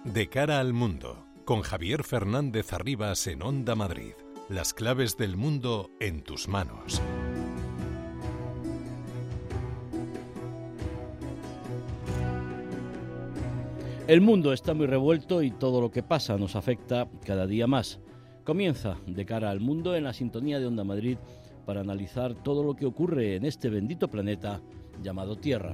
De cara al mundo, con Javier Fernández Arribas en Onda Madrid. Las claves del mundo en tus manos. El mundo está muy revuelto y todo lo que pasa nos afecta cada día más. Comienza De cara al mundo en la sintonía de Onda Madrid para analizar todo lo que ocurre en este bendito planeta llamado Tierra.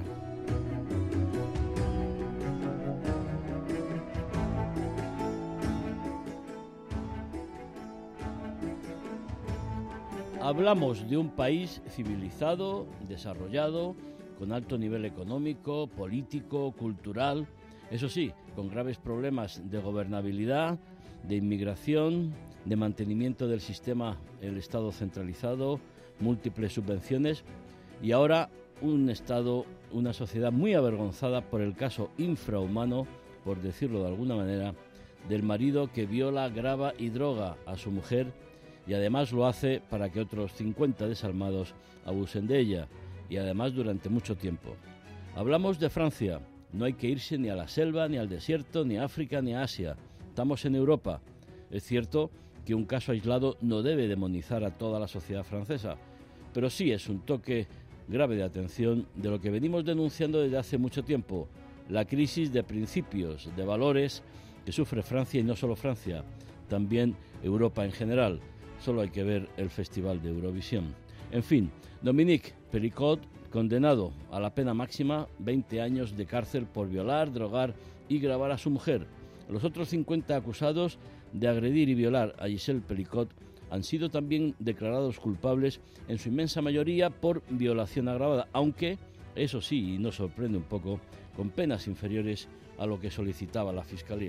Hablamos de un país civilizado, desarrollado, con alto nivel económico, político, cultural, eso sí, con graves problemas de gobernabilidad, de inmigración, de mantenimiento del sistema, el Estado centralizado, múltiples subvenciones y ahora un Estado, una sociedad muy avergonzada por el caso infrahumano, por decirlo de alguna manera, del marido que viola, grava y droga a su mujer y además lo hace para que otros 50 desalmados abusen de ella y además durante mucho tiempo. Hablamos de Francia. No hay que irse ni a la selva, ni al desierto, ni a África, ni a Asia. Estamos en Europa. Es cierto que un caso aislado no debe demonizar a toda la sociedad francesa, pero sí es un toque grave de atención de lo que venimos denunciando desde hace mucho tiempo, la crisis de principios, de valores que sufre Francia y no solo Francia, también Europa en general. Solo hay que ver el Festival de Eurovisión. En fin, Dominique Pericot, condenado a la pena máxima, 20 años de cárcel por violar, drogar y gravar a su mujer. Los otros 50 acusados de agredir y violar a Gisèle Pelicot han sido también declarados culpables, en su inmensa mayoría por violación agravada, aunque, eso sí, y nos sorprende un poco, con penas inferiores a lo que solicitaba la Fiscalía.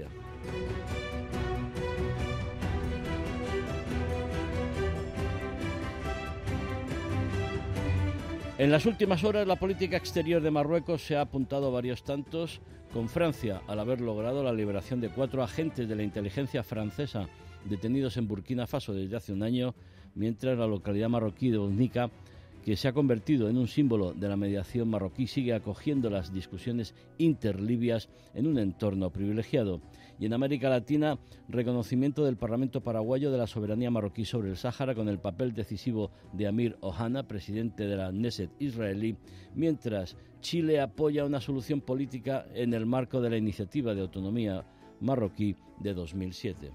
En las últimas horas, la política exterior de Marruecos se ha apuntado a varios tantos, con Francia, al haber logrado la liberación de 4 agentes de la inteligencia francesa detenidos en Burkina Faso desde hace un año, mientras la localidad marroquí de Ounika, que se ha convertido en un símbolo de la mediación marroquí, sigue acogiendo las discusiones interlibias en un entorno privilegiado. Y en América Latina, reconocimiento del Parlamento paraguayo de la soberanía marroquí sobre el Sáhara con el papel decisivo de Amir Ohana, presidente de la Knesset israelí, mientras Chile apoya una solución política en el marco de la iniciativa de autonomía marroquí de 2007.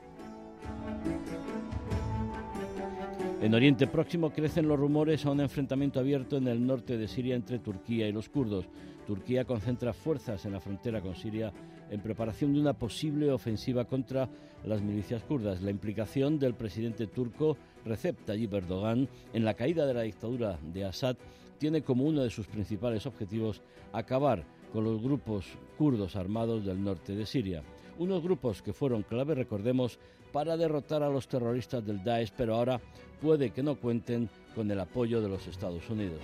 En Oriente Próximo crecen los rumores a un enfrentamiento abierto en el norte de Siria entre Turquía y los kurdos. Turquía concentra fuerzas en la frontera con Siria en preparación de una posible ofensiva contra las milicias kurdas. La implicación del presidente turco Recep Tayyip Erdogan en la caída de la dictadura de Assad tiene como uno de sus principales objetivos acabar con los grupos kurdos armados del norte de Siria. Unos grupos que fueron clave, recordemos, para derrotar a los terroristas del Daesh, pero ahora puede que no cuenten con el apoyo de los Estados Unidos.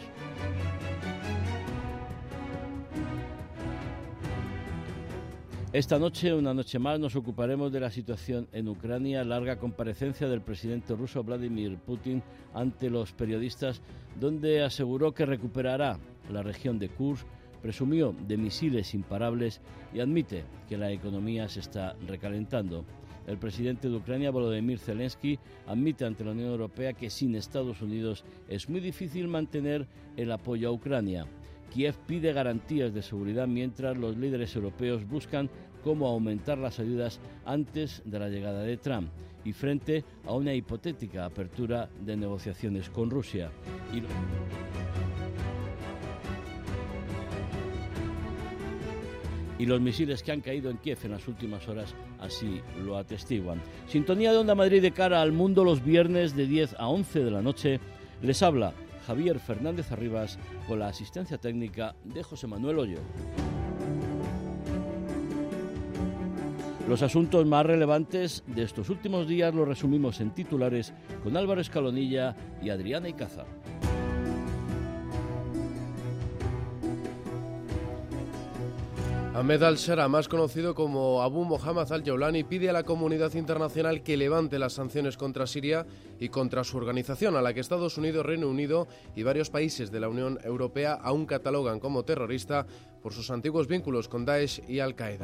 Esta noche, una noche más, nos ocuparemos de la situación en Ucrania, larga comparecencia del presidente ruso Vladimir Putin ante los periodistas, donde aseguró que recuperará la región de Kursk, presumió de misiles imparables y admite que la economía se está recalentando. El presidente de Ucrania, Volodymyr Zelensky, admite ante la Unión Europea que sin Estados Unidos es muy difícil mantener el apoyo a Ucrania. Kiev pide garantías de seguridad mientras los líderes europeos buscan cómo aumentar las ayudas antes de la llegada de Trump y frente a una hipotética apertura de negociaciones con Rusia. Y los misiles que han caído en Kiev en las últimas horas así lo atestiguan. Sintonía de Onda Madrid de cara al mundo los viernes de 10 a 11 de la noche. Les habla Javier Fernández Arribas con la asistencia técnica de José Manuel Hoyo. Los asuntos más relevantes de estos últimos días los resumimos en titulares con Álvaro Escalonilla y Adriana Icaza. Ahmed al-Shara, más conocido como Abu Mohammad al-Jawlani, pide a la comunidad internacional que levante las sanciones contra Siria y contra su organización, a la que Estados Unidos, Reino Unido y varios países de la Unión Europea aún catalogan como terrorista por sus antiguos vínculos con Daesh y Al-Qaeda.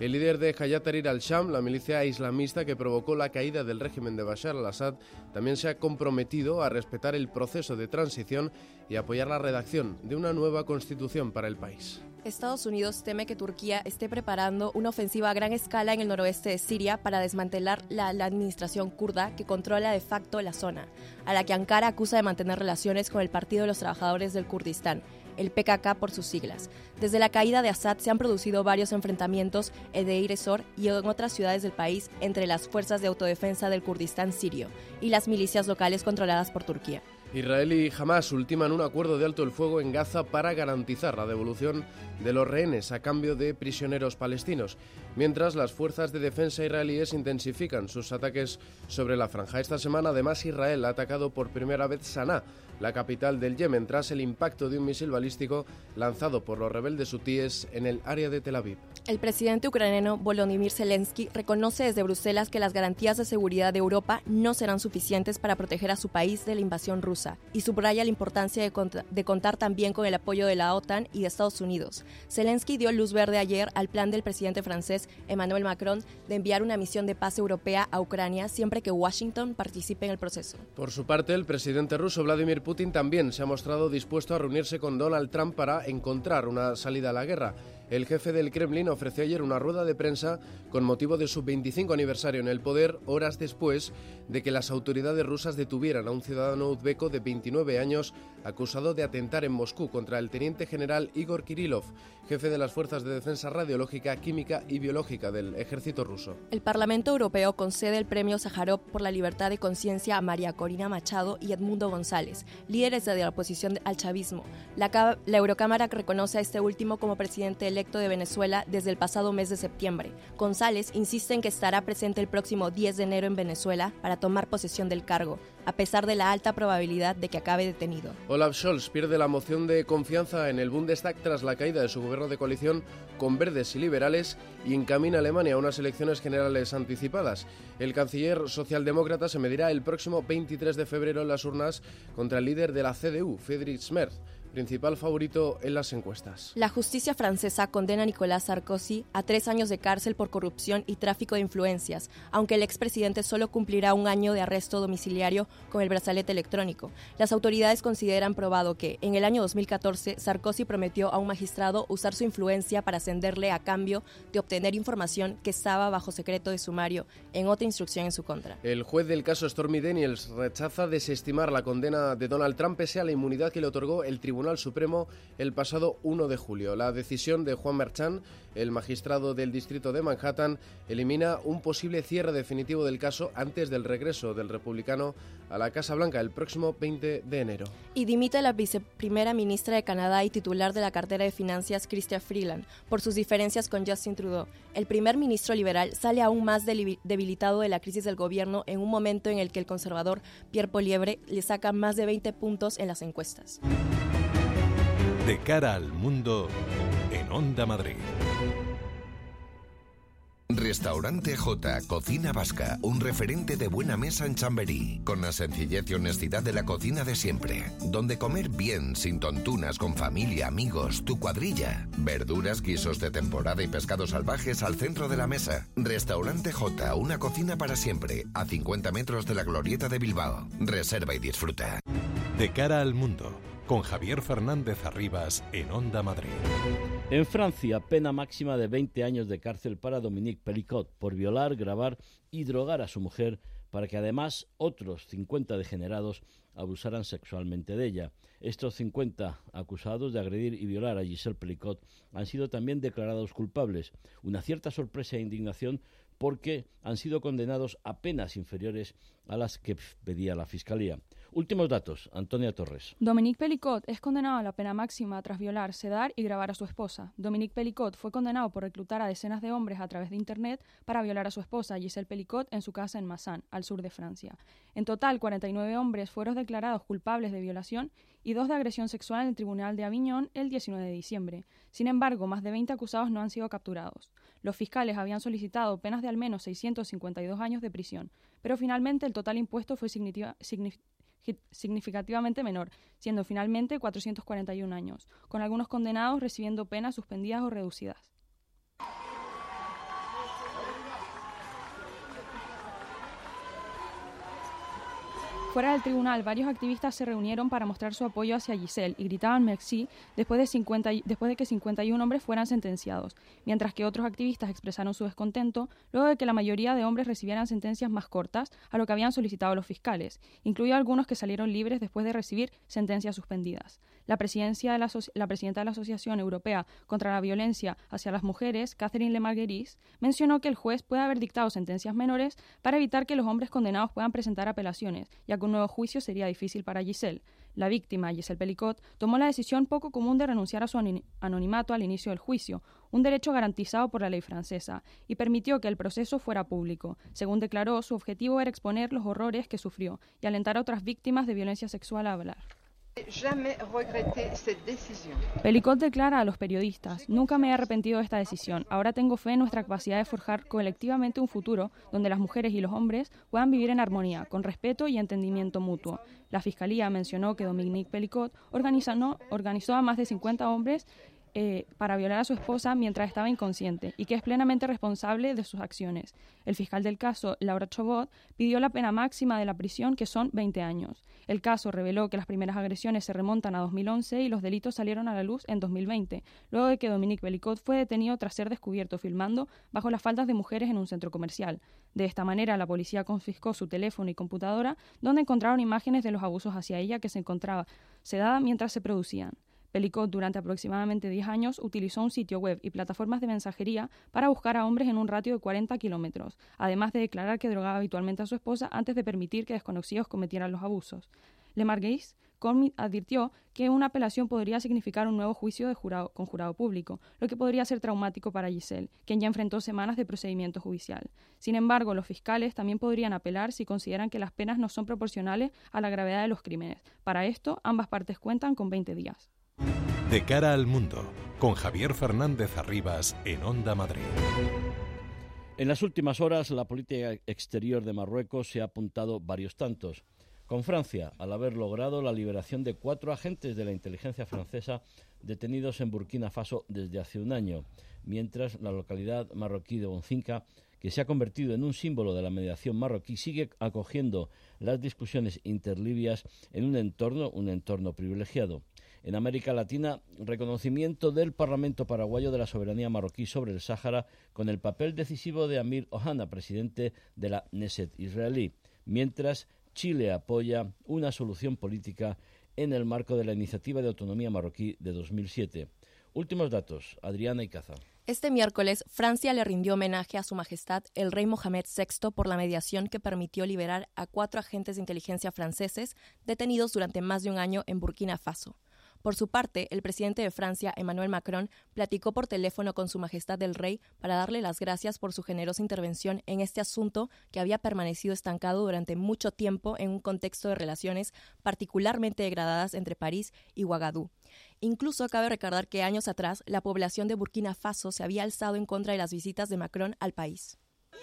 El líder de Hayat Tahrir al-Sham, la milicia islamista que provocó la caída del régimen de Bashar al-Assad, también se ha comprometido a respetar el proceso de transición y apoyar la redacción de una nueva constitución para el país. Estados Unidos teme que Turquía esté preparando una ofensiva a gran escala en el noroeste de Siria para desmantelar la administración kurda que controla de facto la zona, a la que Ankara acusa de mantener relaciones con el Partido de los Trabajadores del Kurdistán, el PKK por sus siglas. Desde la caída de Assad se han producido varios enfrentamientos en Deir ez-Zor y en otras ciudades del país entre las fuerzas de autodefensa del Kurdistán sirio y las milicias locales controladas por Turquía. Israel y Hamás ultiman un acuerdo de alto el fuego en Gaza para garantizar la devolución de los rehenes a cambio de prisioneros palestinos, mientras las fuerzas de defensa israelíes intensifican sus ataques sobre la franja. Esta semana, además, Israel ha atacado por primera vez Saná, la capital del Yemen, tras el impacto de un misil balístico lanzado por los rebeldes hutíes en el área de Tel Aviv. El presidente ucraniano Volodymyr Zelensky reconoce desde Bruselas que las garantías de seguridad de Europa no serán suficientes para proteger a su país de la invasión rusa y subraya la importancia de contar también con el apoyo de la OTAN y de Estados Unidos. Zelensky dio luz verde ayer al plan del presidente francés Emmanuel Macron de enviar una misión de paz europea a Ucrania siempre que Washington participe en el proceso. Por su parte, el presidente ruso Vladimir Putin también se ha mostrado dispuesto a reunirse con Donald Trump para encontrar una salida a la guerra. El jefe del Kremlin ofreció ayer una rueda de prensa con motivo de su 25 aniversario en el poder, horas después de que las autoridades rusas detuvieran a un ciudadano uzbeko de 29 años acusado de atentar en Moscú contra el teniente general Igor Kirillov, jefe de las Fuerzas de Defensa Radiológica, Química y Biológica del ejército ruso. El Parlamento Europeo concede el premio Sájarov por la libertad de conciencia a María Corina Machado y Edmundo González, líderes de la oposición al chavismo. La Eurocámara reconoce a este último como presidente electo de Venezuela desde el pasado mes de septiembre. González insiste en que estará presente el próximo 10 de enero en Venezuela para tomar posesión del cargo, a pesar de la alta probabilidad de que acabe detenido. Olaf Scholz pierde la moción de confianza en el Bundestag tras la caída de su gobierno de coalición con verdes y liberales y encamina a Alemania a unas elecciones generales anticipadas. El canciller socialdemócrata se medirá el próximo 23 de febrero en las urnas contra el líder de la CDU, Friedrich Merz, principal favorito en las encuestas. La justicia francesa condena a Nicolas Sarkozy a 3 años de cárcel por corrupción y tráfico de influencias, aunque el expresidente solo cumplirá 1 año de arresto domiciliario con el brazalete electrónico. Las autoridades consideran probado que, en el año 2014, Sarkozy prometió a un magistrado usar su influencia para ascenderle a cambio de obtener información que estaba bajo secreto de sumario en otra instrucción en su contra. El juez del caso Stormy Daniels rechaza desestimar la condena de Donald Trump pese a la inmunidad que le otorgó el Tribunal Supremo el pasado 1 de julio. La decisión de Juan Merchan, el magistrado del distrito de Manhattan, elimina un posible cierre definitivo del caso antes del regreso del republicano a la Casa Blanca el próximo 20 de enero. Y dimite la viceprimera ministra de Canadá y titular de la cartera de finanzas Chrystia Freeland por sus diferencias con Justin Trudeau. El primer ministro liberal sale aún más debilitado de la crisis del gobierno en un momento en el que el conservador Pierre Poilievre le saca más de 20 puntos en las encuestas. De cara al mundo, en Onda Madrid. Restaurante J, Cocina Vasca, un referente de buena mesa en Chamberí, con la sencillez y honestidad de la cocina de siempre, donde comer bien, sin tontunas, con familia, amigos, tu cuadrilla, verduras, guisos de temporada y pescados salvajes al centro de la mesa. Restaurante J, una cocina para siempre, a 50 metros de la Glorieta de Bilbao. Reserva y disfruta. De cara al mundo, con Javier Fernández Arribas en Onda Madrid. En Francia, pena máxima de 20 años de cárcel para Dominique Pelicot por violar, grabar y drogar a su mujer para que además otros 50 degenerados abusaran sexualmente de ella. Estos 50 acusados de agredir y violar a Gisèle Pelicot han sido también declarados culpables. Una cierta sorpresa e indignación porque han sido condenados a penas inferiores a las que pedía la Fiscalía. Últimos datos, Antonia Torres. Dominique Pelicot es condenado a la pena máxima tras violar, sedar y grabar a su esposa. Dominique Pelicot fue condenado por reclutar a decenas de hombres a través de Internet para violar a su esposa, Gisèle Pelicot, en su casa en Massin, al sur de Francia. En total, 49 hombres fueron declarados culpables de violación y 2 de agresión sexual en el Tribunal de Avignon el 19 de diciembre. Sin embargo, más de 20 acusados no han sido capturados. Los fiscales habían solicitado penas de al menos 652 años de prisión, pero finalmente el total impuesto fue significativamente menor, siendo finalmente 441 años, con algunos condenados recibiendo penas suspendidas o reducidas. Fuera del tribunal, varios activistas se reunieron para mostrar su apoyo hacia Giselle y gritaban merci después de que 51 hombres fueran sentenciados, mientras que otros activistas expresaron su descontento luego de que la mayoría de hombres recibieran sentencias más cortas a lo que habían solicitado los fiscales, incluidos algunos que salieron libres después de recibir sentencias suspendidas. La presidenta de la Asociación Europea contra la Violencia hacia las Mujeres, Catherine Lemargueris, mencionó que el juez puede haber dictado sentencias menores para evitar que los hombres condenados puedan presentar apelaciones, ya que un nuevo juicio sería difícil para Giselle. La víctima, Giselle Pelicot, tomó la decisión poco común de renunciar a su anonimato al inicio del juicio, un derecho garantizado por la ley francesa, y permitió que el proceso fuera público. Según declaró, su objetivo era exponer los horrores que sufrió y alentar a otras víctimas de violencia sexual a hablar. Pelicot declara a los periodistas: nunca me he arrepentido de esta decisión. Ahora tengo fe en nuestra capacidad de forjar colectivamente un futuro donde las mujeres y los hombres puedan vivir en armonía, con respeto y entendimiento mutuo. La Fiscalía mencionó que Dominique Pelicot organizó a más de 50 hombres para violar a su esposa mientras estaba inconsciente y que es plenamente responsable de sus acciones. El fiscal del caso, Laura Chabot, pidió la pena máxima de la prisión, que son 20 años. El caso reveló que las primeras agresiones se remontan a 2011 y los delitos salieron a la luz en 2020, luego de que Dominique Pelicot fue detenido tras ser descubierto filmando bajo las faldas de mujeres en un centro comercial. De esta manera, la policía confiscó su teléfono y computadora, donde encontraron imágenes de los abusos hacia ella que se encontraba sedada mientras se producían. Pelicot, durante aproximadamente 10 años, utilizó un sitio web y plataformas de mensajería para buscar a hombres en un ratio de 40 kilómetros, además de declarar que drogaba habitualmente a su esposa antes de permitir que desconocidos cometieran los abusos. Lemargueris advirtió que una apelación podría significar un nuevo juicio con jurado público, lo que podría ser traumático para Giselle, quien ya enfrentó semanas de procedimiento judicial. Sin embargo, los fiscales también podrían apelar si consideran que las penas no son proporcionales a la gravedad de los crímenes. Para esto, ambas partes cuentan con 20 días. De cara al mundo, con Javier Fernández Arribas en Onda Madrid. En las últimas horas, la política exterior de Marruecos se ha apuntado varios tantos. Con Francia, al haber logrado la liberación de 4 agentes de la inteligencia francesa detenidos en Burkina Faso desde hace un año, mientras la localidad marroquí de Boncinca, que se ha convertido en un símbolo de la mediación marroquí, sigue acogiendo las discusiones interlibias en un entorno privilegiado. En América Latina, reconocimiento del Parlamento paraguayo de la soberanía marroquí sobre el Sáhara con el papel decisivo de Amir Ohana, presidente de la Knesset israelí, mientras Chile apoya una solución política en el marco de la Iniciativa de Autonomía Marroquí de 2007. Últimos datos, Adriana Icaza. Este miércoles, Francia le rindió homenaje a Su Majestad el Rey Mohamed VI por la mediación que permitió liberar a 4 agentes de inteligencia franceses detenidos durante más de un año en Burkina Faso. Por su parte, el presidente de Francia, Emmanuel Macron, platicó por teléfono con Su Majestad el Rey para darle las gracias por su generosa intervención en este asunto que había permanecido estancado durante mucho tiempo en un contexto de relaciones particularmente degradadas entre París y Ouagadougou. Incluso cabe recordar que años atrás la población de Burkina Faso se había alzado en contra de las visitas de Macron al país.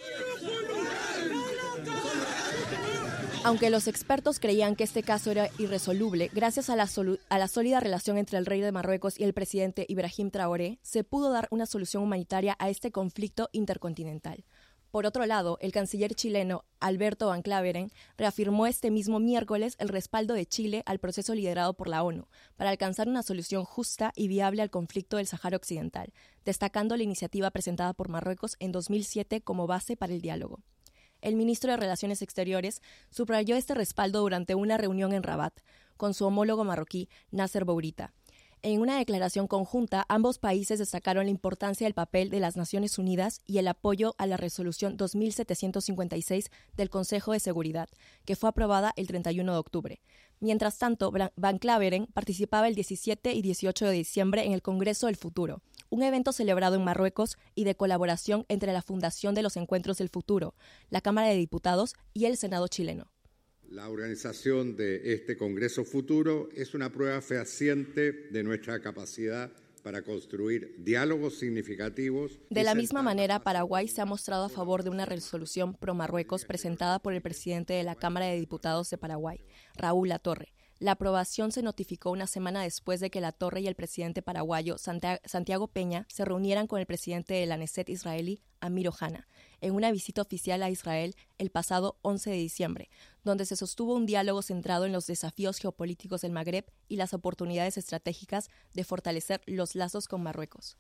Aunque los expertos creían que este caso era irresoluble, gracias a la sólida relación entre el rey de Marruecos y el presidente Ibrahim Traoré, se pudo dar una solución humanitaria a este conflicto intercontinental. Por otro lado, el canciller chileno Alberto Van Klaveren reafirmó este mismo miércoles el respaldo de Chile al proceso liderado por la ONU para alcanzar una solución justa y viable al conflicto del Sáhara Occidental, destacando la iniciativa presentada por Marruecos en 2007 como base para el diálogo. El ministro de Relaciones Exteriores subrayó este respaldo durante una reunión en Rabat con su homólogo marroquí, Nasser Bourita. En una declaración conjunta, ambos países destacaron la importancia del papel de las Naciones Unidas y el apoyo a la resolución 2756 del Consejo de Seguridad, que fue aprobada el 31 de octubre. Mientras tanto, Van Klaveren participaba el 17 y 18 de diciembre en el Congreso del Futuro, un evento celebrado en Marruecos y de colaboración entre la Fundación de los Encuentros del Futuro, la Cámara de Diputados y el Senado chileno. La organización de este Congreso Futuro es una prueba fehaciente de nuestra capacidad para construir diálogos significativos. De la misma manera, Paraguay se ha mostrado a favor de una resolución pro-Marruecos presentada por el presidente de la Cámara de Diputados de Paraguay, Raúl Latorre. La aprobación se notificó una semana después de que la Torre y el presidente paraguayo Santiago Peña se reunieran con el presidente de la Knesset israelí, Amir Ohana, en una visita oficial a Israel el pasado 11 de diciembre, donde se sostuvo un diálogo centrado en los desafíos geopolíticos del Magreb y las oportunidades estratégicas de fortalecer los lazos con Marruecos.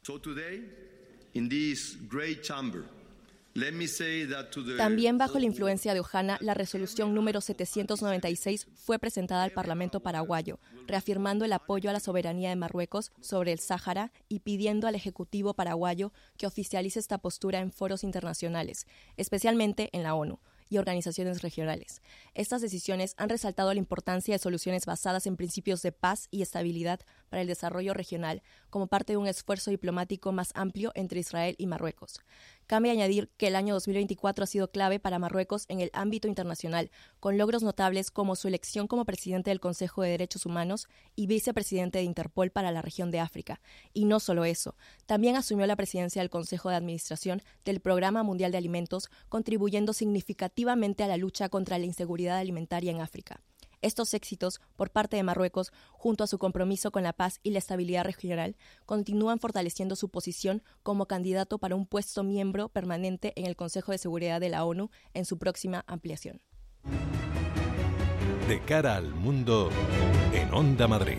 También bajo la influencia de Ohana, la resolución número 796 fue presentada al Parlamento paraguayo, reafirmando el apoyo a la soberanía de Marruecos sobre el Sáhara y pidiendo al Ejecutivo paraguayo que oficialice esta postura en foros internacionales, especialmente en la ONU y organizaciones regionales. Estas decisiones han resaltado la importancia de soluciones basadas en principios de paz y estabilidad para el desarrollo regional como parte de un esfuerzo diplomático más amplio entre Israel y Marruecos. Cabe añadir que el año 2024 ha sido clave para Marruecos en el ámbito internacional, con logros notables como su elección como presidente del Consejo de Derechos Humanos y vicepresidente de Interpol para la región de África. Y no solo eso, también asumió la presidencia del Consejo de Administración del Programa Mundial de Alimentos, contribuyendo significativamente a la lucha contra la inseguridad alimentaria en África. Estos éxitos por parte de Marruecos, junto a su compromiso con la paz y la estabilidad regional, continúan fortaleciendo su posición como candidato para un puesto miembro permanente en el Consejo de Seguridad de la ONU en su próxima ampliación. De cara al mundo, en Onda Madrid.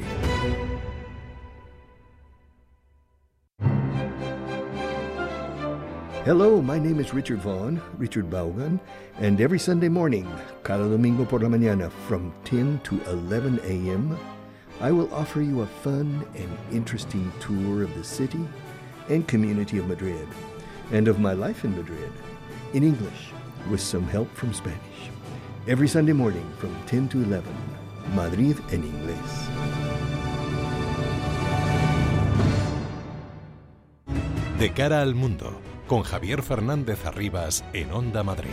Hello, my name is Richard Vaughan, Richard Vaughan, and every Sunday morning, cada domingo por la mañana, from 10 to 11 a.m., I will offer you a fun and interesting tour of the city and community of Madrid, and of my life in Madrid, in English, with some help from Spanish. Every Sunday morning, from 10 to 11, Madrid en inglés. De cara al mundo, con Javier Fernández Arribas en Onda Madrid.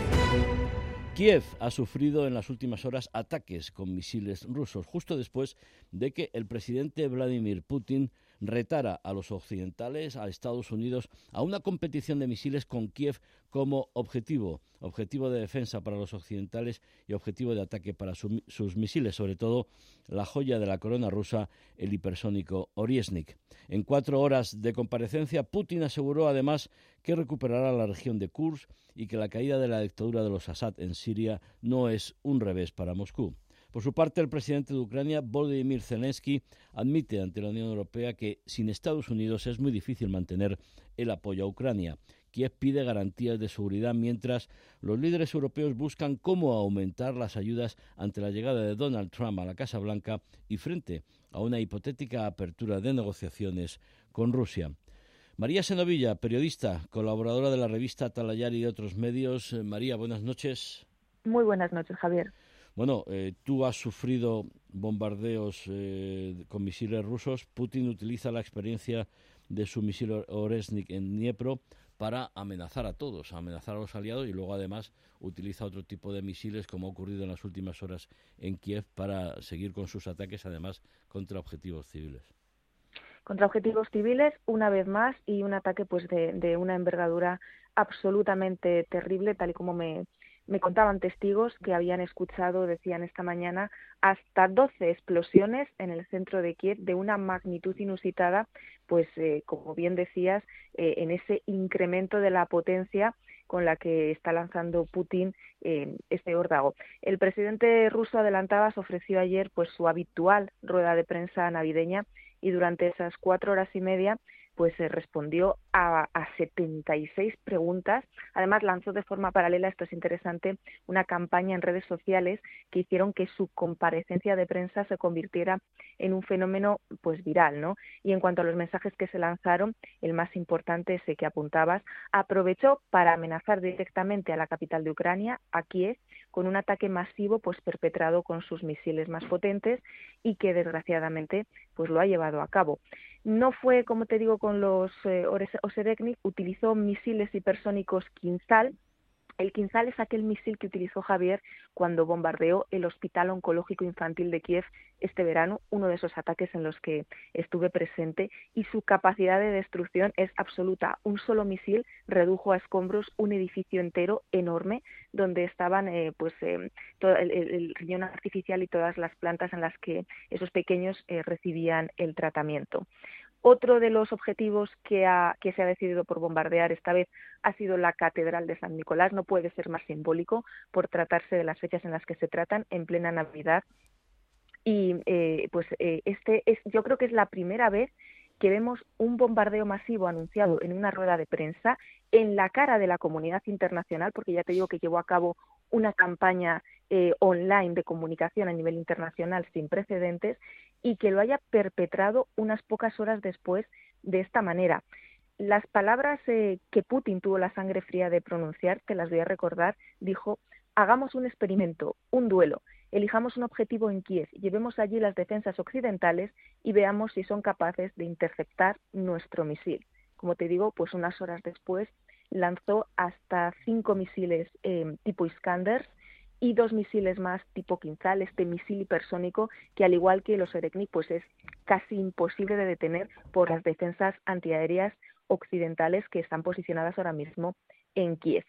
Kiev ha sufrido en las últimas horas ataques con misiles rusos, justo después de que el presidente Vladimir Putin retara a los occidentales, a Estados Unidos, a una competición de misiles con Kiev como objetivo de defensa para los occidentales y objetivo de ataque para sus misiles, sobre todo la joya de la corona rusa, el hipersónico Oryezhnik. En 4 horas de comparecencia, Putin aseguró además que recuperará la región de Kursk y que la caída de la dictadura de los Assad en Siria no es un revés para Moscú. Por su parte, el presidente de Ucrania, Volodymyr Zelensky, admite ante la Unión Europea que sin Estados Unidos es muy difícil mantener el apoyo a Ucrania. Kiev pide garantías de seguridad mientras los líderes europeos buscan cómo aumentar las ayudas ante la llegada de Donald Trump a la Casa Blanca y frente a una hipotética apertura de negociaciones con Rusia. María Senovilla, periodista, colaboradora de la revista Atalayar y de otros medios. María, buenas noches. Muy buenas noches, Javier. Bueno, tú has sufrido bombardeos con misiles rusos. Putin utiliza la experiencia de su misil Oryezhnik en Dniepro para amenazar a todos, amenazar a los aliados, y luego además utiliza otro tipo de misiles, como ha ocurrido en las últimas horas en Kiev, para seguir con sus ataques, además contra objetivos civiles. Contra objetivos civiles, una vez más, y un ataque pues de una envergadura absolutamente terrible, tal y como me contaban testigos que habían escuchado, decían esta mañana, hasta 12 explosiones en el centro de Kiev de una magnitud inusitada, pues como bien decías, en ese incremento de la potencia con la que está lanzando Putin este órdago. El presidente ruso adelantaba, se ofreció ayer pues su habitual rueda de prensa navideña, y durante esas 4 horas y media pues se respondió a 76 preguntas. Además lanzó de forma paralela, esto es interesante, una campaña en redes sociales que hicieron que su comparecencia de prensa se convirtiera en un fenómeno pues viral, ¿no? Y en cuanto a los mensajes que se lanzaron, el más importante, ese que apuntabas, aprovechó para amenazar directamente a la capital de Ucrania, a Kiev, con un ataque masivo pues perpetrado con sus misiles más potentes y que desgraciadamente pues lo ha llevado a cabo. No fue, como te digo, con los Oryezhnik, utilizó misiles hipersónicos Kinzhal, El Kinzhal es aquel misil que utilizó Javier cuando bombardeó el Hospital Oncológico Infantil de Kiev este verano, uno de esos ataques en los que estuve presente, y su capacidad de destrucción es absoluta. Un solo misil redujo a escombros un edificio entero enorme donde estaban todo el riñón artificial y todas las plantas en las que esos pequeños recibían el tratamiento. Otro de los objetivos que se ha decidido por bombardear esta vez ha sido la Catedral de San Nicolás. No puede ser más simbólico por tratarse de las fechas en las que se tratan, en plena Navidad. Y yo creo que es la primera vez que vemos un bombardeo masivo anunciado en una rueda de prensa en la cara de la comunidad internacional, porque ya te digo que llevó a cabo una campaña online de comunicación a nivel internacional sin precedentes, y que lo haya perpetrado unas pocas horas después de esta manera. Las palabras que Putin tuvo la sangre fría de pronunciar, te las voy a recordar. Dijo: hagamos un experimento, un duelo, elijamos un objetivo en Kiev, llevemos allí las defensas occidentales y veamos si son capaces de interceptar nuestro misil. Como te digo, pues unas horas después lanzó hasta 5 misiles tipo Iskander y 2 misiles más tipo Kinzhal, este misil hipersónico que, al igual que los Oreknik, pues es casi imposible de detener por las defensas antiaéreas occidentales que están posicionadas ahora mismo en Kiev.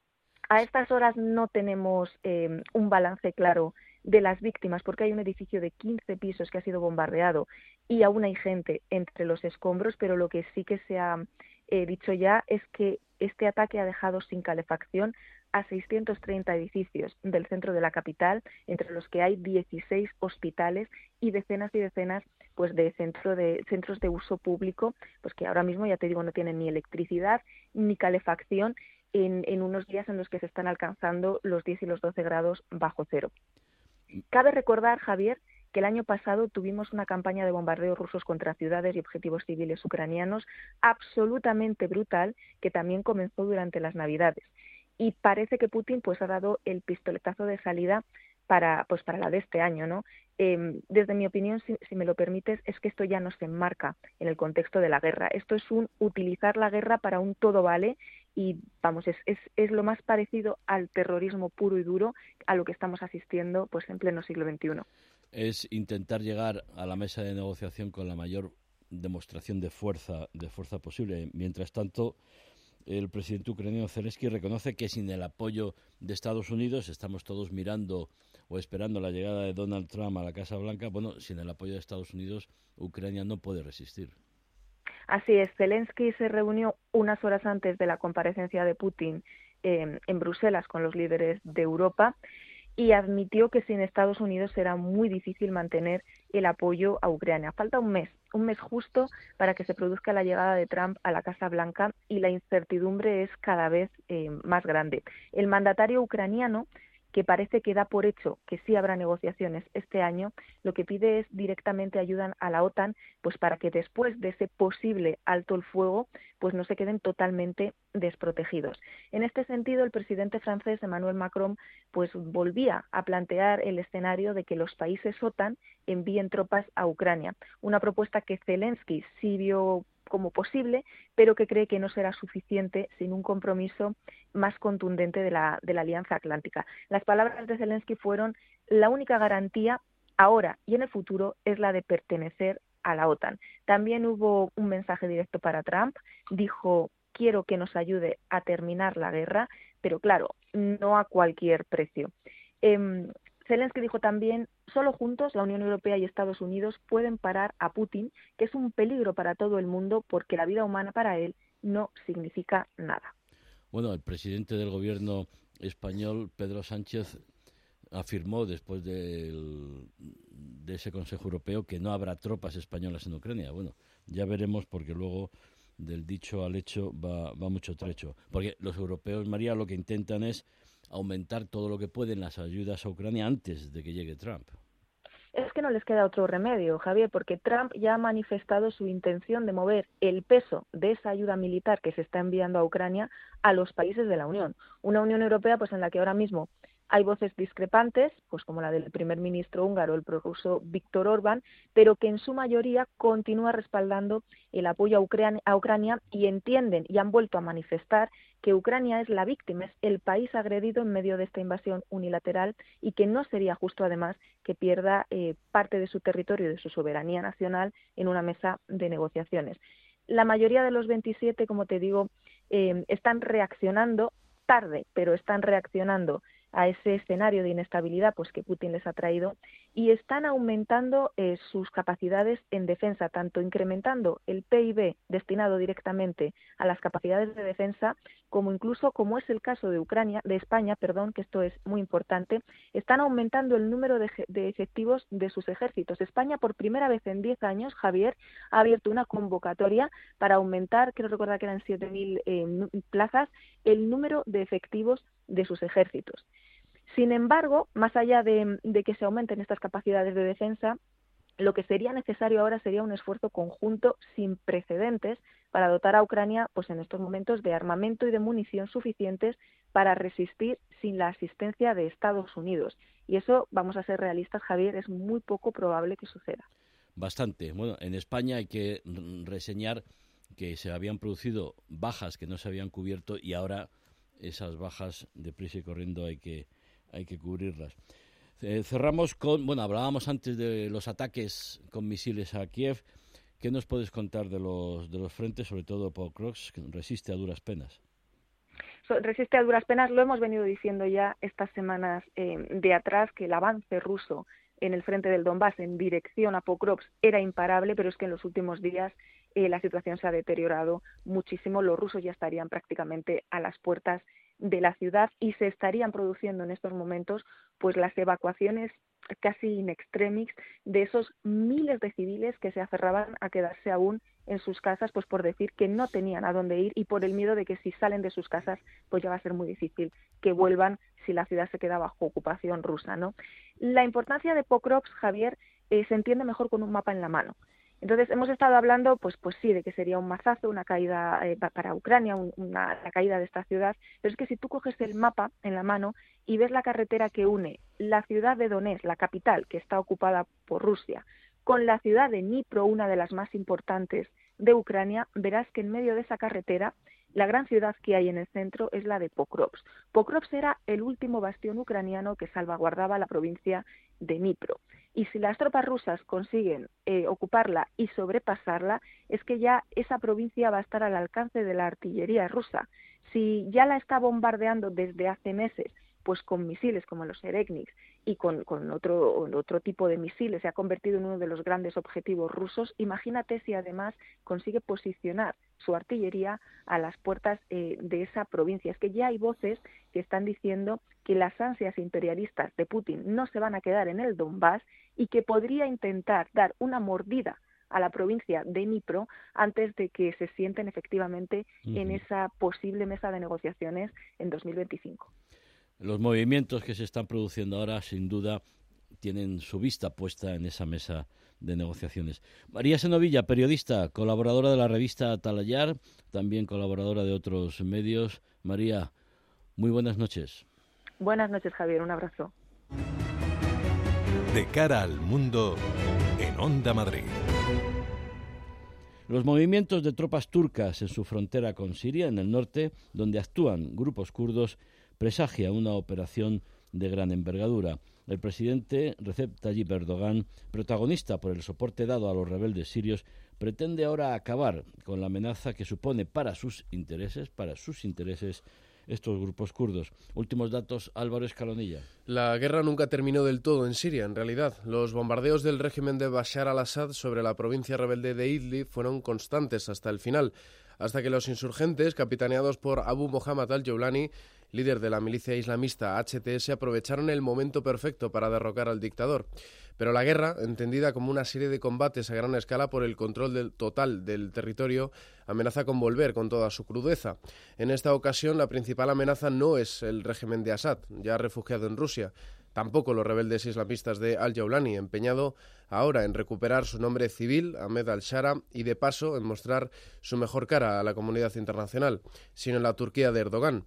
A estas horas no tenemos un balance claro de las víctimas, porque hay un edificio de 15 pisos que ha sido bombardeado y aún hay gente entre los escombros, pero lo que sí que se ha dicho ya es que este ataque ha dejado sin calefacción a 630 edificios del centro de la capital, entre los que hay 16 hospitales y decenas pues de centros de uso público, pues que ahora mismo, ya te digo, no tienen ni electricidad ni calefacción en unos días en los que se están alcanzando los 10 y los 12 grados bajo cero. Cabe recordar, Javier, que el año pasado tuvimos una campaña de bombardeos rusos contra ciudades y objetivos civiles ucranianos absolutamente brutal, que también comenzó durante las Navidades. Y parece que Putin pues ha dado el pistoletazo de salida para la de este año, ¿no? Desde mi opinión, si me lo permites, es que esto ya no se enmarca en el contexto de la guerra. Esto es utilizar la guerra para un todo vale y, vamos, es lo más parecido al terrorismo puro y duro a lo que estamos asistiendo pues en pleno siglo XXI. Es intentar llegar a la mesa de negociación con la mayor demostración de fuerza posible. Mientras tanto, el presidente ucraniano Zelensky reconoce que sin el apoyo de Estados Unidos, estamos todos mirando o esperando la llegada de Donald Trump a la Casa Blanca, sin el apoyo de Estados Unidos, Ucrania no puede resistir. Así es, Zelensky se reunió unas horas antes de la comparecencia de Putin en Bruselas con los líderes de Europa y admitió que sin Estados Unidos será muy difícil mantener el apoyo a Ucrania. Falta un mes justo para que se produzca la llegada de Trump a la Casa Blanca y la incertidumbre es cada vez más grande. El mandatario ucraniano, que parece que da por hecho que sí habrá negociaciones este año, lo que pide es directamente ayuda a la OTAN, pues para que después de ese posible alto el fuego, pues no se queden totalmente desprotegidos. En este sentido, el presidente francés Emmanuel Macron pues volvía a plantear el escenario de que los países OTAN envíen tropas a Ucrania, una propuesta que Zelensky sí vio como posible, pero que cree que no será suficiente sin un compromiso más contundente de la Alianza Atlántica. Las palabras de Zelensky fueron: la única garantía ahora y en el futuro es la de pertenecer a la OTAN. También hubo un mensaje directo para Trump, dijo: quiero que nos ayude a terminar la guerra, pero claro, no a cualquier precio. Zelensky dijo también: solo juntos la Unión Europea y Estados Unidos pueden parar a Putin, que es un peligro para todo el mundo porque la vida humana para él no significa nada. Bueno, el presidente del gobierno español, Pedro Sánchez, afirmó después de ese Consejo Europeo que no habrá tropas españolas en Ucrania. Bueno, ya veremos, porque luego del dicho al hecho va mucho trecho. Porque los europeos, María, lo que intentan es aumentar todo lo que pueden las ayudas a Ucrania antes de que llegue Trump. Es que no les queda otro remedio, Javier, porque Trump ya ha manifestado su intención de mover el peso de esa ayuda militar que se está enviando a Ucrania a los países de la Unión. Una Unión Europea pues en la que ahora mismo Hay voces discrepantes, pues como la del primer ministro húngaro, el prorruso Viktor Orbán, pero que en su mayoría continúa respaldando el apoyo a Ucrania y entienden y han vuelto a manifestar que Ucrania es la víctima, es el país agredido en medio de esta invasión unilateral y que no sería justo además que pierda parte de su territorio y de su soberanía nacional en una mesa de negociaciones. La mayoría de los 27, como te digo, están reaccionando tarde, pero están reaccionando a ese escenario de inestabilidad pues que Putin les ha traído y están aumentando sus capacidades en defensa, tanto incrementando el PIB destinado directamente a las capacidades de defensa, como incluso, como es el caso de España, que esto es muy importante, están aumentando el número de efectivos de sus ejércitos. España, por primera vez en 10 años, Javier, ha abierto una convocatoria para aumentar, quiero recordar que eran 7.000 plazas, el número de efectivos de sus ejércitos. Sin embargo, más allá de que se aumenten estas capacidades de defensa, lo que sería necesario ahora sería un esfuerzo conjunto sin precedentes para dotar a Ucrania, pues en estos momentos, de armamento y de munición suficientes para resistir sin la asistencia de Estados Unidos. Y eso, vamos a ser realistas, Javier, es muy poco probable que suceda. Bastante. Bueno, en España hay que reseñar que se habían producido bajas que no se habían cubierto y ahora esas bajas, deprisa y corriendo, hay que cubrirlas. Cerramos con, hablábamos antes de los ataques con misiles a Kiev. ¿Qué nos puedes contar de los frentes, sobre todo Pokrovsk, que resiste a duras penas? Resiste a duras penas, lo hemos venido diciendo ya estas semanas de atrás, que el avance ruso en el frente del Donbass en dirección a Pokrovsk era imparable, pero es que en los últimos días la situación se ha deteriorado muchísimo. Los rusos ya estarían prácticamente a las puertas de la ciudad y se estarían produciendo en estos momentos pues las evacuaciones casi in extremis de esos miles de civiles que se aferraban a quedarse aún en sus casas, pues por decir que no tenían a dónde ir y por el miedo de que si salen de sus casas pues ya va a ser muy difícil que vuelvan si la ciudad se queda bajo ocupación rusa, ¿no? La importancia de Pokrovsk, Javier, se entiende mejor con un mapa en la mano. Entonces, hemos estado hablando, pues sí, de que sería un mazazo, una caída para Ucrania, la caída de esta ciudad, pero es que si tú coges el mapa en la mano y ves la carretera que une la ciudad de Donetsk, la capital, que está ocupada por Rusia, con la ciudad de Dnipro, una de las más importantes de Ucrania, verás que en medio de esa carretera, la gran ciudad que hay en el centro es la de Pokrovsk. Pokrovsk era el último bastión ucraniano que salvaguardaba la provincia de Dnipro. Y si las tropas rusas consiguen ocuparla y sobrepasarla, es que ya esa provincia va a estar al alcance de la artillería rusa. Si ya la está bombardeando desde hace meses, pues con misiles como los Erekniks y con otro tipo de misiles, se ha convertido en uno de los grandes objetivos rusos, imagínate si además consigue posicionar su artillería a las puertas de esa provincia. Es que ya hay voces que están diciendo que las ansias imperialistas de Putin no se van a quedar en el Donbass y que podría intentar dar una mordida a la provincia de Dnipro antes de que se sienten efectivamente en esa posible mesa de negociaciones en 2025. Los movimientos que se están produciendo ahora, sin duda, tienen su vista puesta en esa mesa de negociaciones. María Senovilla, periodista, colaboradora de la revista Atalayar, también colaboradora de otros medios. María, muy buenas noches. Buenas noches, Javier. Un abrazo. De cara al mundo, en Onda Madrid. Los movimientos de tropas turcas en su frontera con Siria, en el norte, donde actúan grupos kurdos, presagia una operación de gran envergadura. El presidente Recep Tayyip Erdogan, protagonista por el soporte dado a los rebeldes sirios, pretende ahora acabar con la amenaza que supone para sus intereses, estos grupos kurdos. Últimos datos, Álvaro Escalonilla. La guerra nunca terminó del todo en Siria, en realidad. Los bombardeos del régimen de Bashar al-Assad sobre la provincia rebelde de Idlib fueron constantes hasta el final, hasta que los insurgentes, capitaneados por Abu Mohammad al-Jawlani, líder de la milicia islamista HTS, aprovecharon el momento perfecto para derrocar al dictador. Pero la guerra, entendida como una serie de combates a gran escala por el control total del territorio, amenaza con volver con toda su crudeza. En esta ocasión, la principal amenaza no es el régimen de Assad, ya refugiado en Rusia, tampoco los rebeldes islamistas de al-Jawlani, empeñado ahora en recuperar su nombre civil, Ahmed al-Shara, y de paso en mostrar su mejor cara a la comunidad internacional, sino en la Turquía de Erdogan.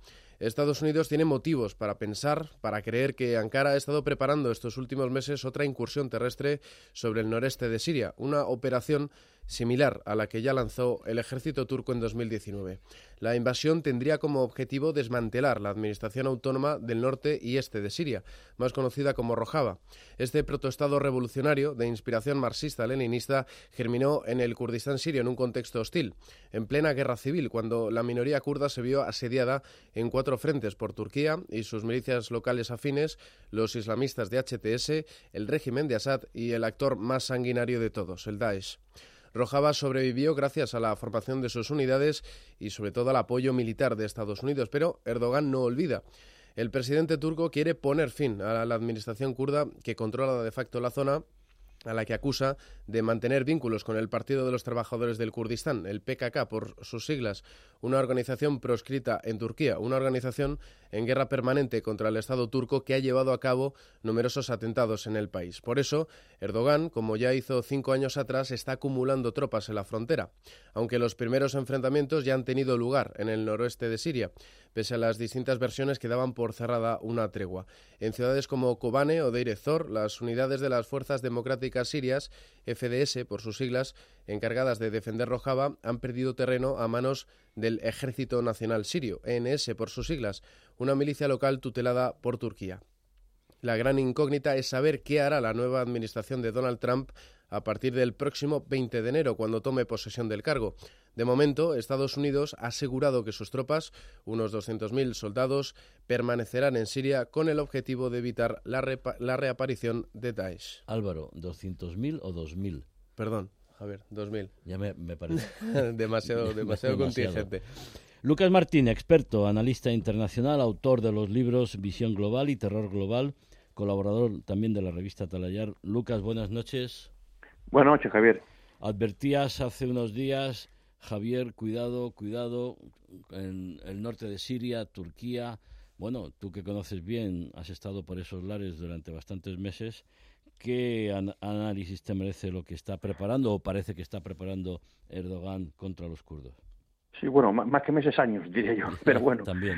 Estados Unidos tiene motivos para pensar, para creer que Ankara ha estado preparando estos últimos meses otra incursión terrestre sobre el noreste de Siria, una operación similar a la que ya lanzó el ejército turco en 2019. La invasión tendría como objetivo desmantelar la administración autónoma del norte y este de Siria, más conocida como Rojava. Este protoestado revolucionario, de inspiración marxista-leninista, germinó en el Kurdistán sirio en un contexto hostil, en plena guerra civil, cuando la minoría kurda se vio asediada en 4 frentes por Turquía y sus milicias locales afines, los islamistas de HTS, el régimen de Assad y el actor más sanguinario de todos, el Daesh. Rojava sobrevivió gracias a la formación de sus unidades y sobre todo al apoyo militar de Estados Unidos, pero Erdogan no olvida. El presidente turco quiere poner fin a la administración kurda que controla de facto la zona, a la que acusa de mantener vínculos con el Partido de los Trabajadores del Kurdistán, el PKK por sus siglas, una organización proscrita en Turquía, una organización en guerra permanente contra el Estado turco que ha llevado a cabo numerosos atentados en el país. Por eso, Erdogan, como ya hizo 5 años atrás, está acumulando tropas en la frontera, aunque los primeros enfrentamientos ya han tenido lugar en el noroeste de Siria, pese a las distintas versiones que daban por cerrada una tregua. En ciudades como Kobane o Deir ez-Zor, las unidades de las Fuerzas Democráticas Sirias, FDS por sus siglas, encargadas de defender Rojava, han perdido terreno a manos del Ejército Nacional Sirio, ENS por sus siglas, una milicia local tutelada por Turquía. La gran incógnita es saber qué hará la nueva administración de Donald Trump a partir del próximo 20 de enero, cuando tome posesión del cargo. De momento, Estados Unidos ha asegurado que sus tropas, unos 200.000 soldados, permanecerán en Siria con el objetivo de evitar la reaparición de Daesh. Álvaro, ¿200.000 o 2.000? Perdón, Javier, 2.000. Ya me parece. demasiado contingente. Lucas Martín, experto, analista internacional, autor de los libros Visión Global y Terror Global, colaborador también de la revista Talayar. Lucas, buenas noches. Buenas noches, Javier. Advertías hace unos días, Javier, cuidado, en el norte de Siria, Turquía. Bueno, tú que conoces bien, has estado por esos lares durante bastantes meses. ¿Qué análisis te merece lo que está preparando o parece que está preparando Erdogan contra los kurdos? Sí, bueno, más que meses, años, diría yo, pero bueno. También.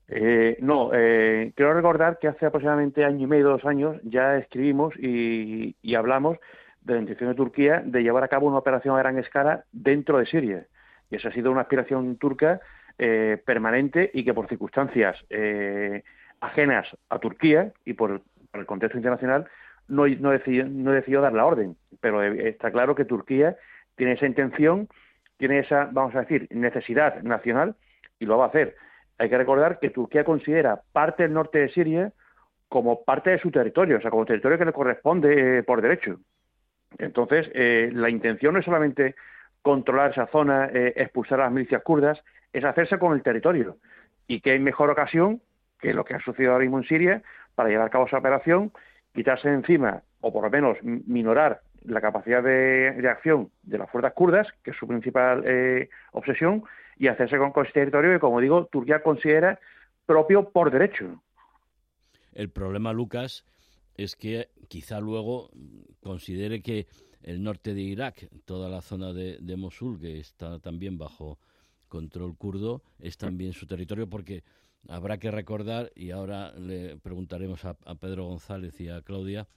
Quiero recordar que hace aproximadamente 1 año y medio, 2 años, ya escribimos y hablamos de la intención de Turquía de llevar a cabo una operación a gran escala dentro de Siria. Y esa ha sido una aspiración turca permanente y que por circunstancias ajenas a Turquía y por el contexto internacional no decidió dar la orden. Pero está claro que Turquía tiene esa intención, tiene esa, vamos a decir, necesidad nacional y lo va a hacer. Hay que recordar que Turquía considera parte del norte de Siria como parte de su territorio, o sea, como territorio que le corresponde por derecho. Entonces, la intención no es solamente controlar esa zona, expulsar a las milicias kurdas, es hacerse con el territorio. Y qué mejor ocasión que lo que ha sucedido ahora mismo en Siria para llevar a cabo esa operación, quitarse de encima, o por lo menos minorar la capacidad de acción de las fuerzas kurdas, que es su principal obsesión, y hacerse con ese territorio que, como digo, Turquía considera propio por derecho. El problema, Lucas, es que quizá luego considere que el norte de Irak, toda la zona de Mosul, que está también bajo control kurdo, es también su territorio, porque habrá que recordar, y ahora le preguntaremos a Pedro González y a Claudia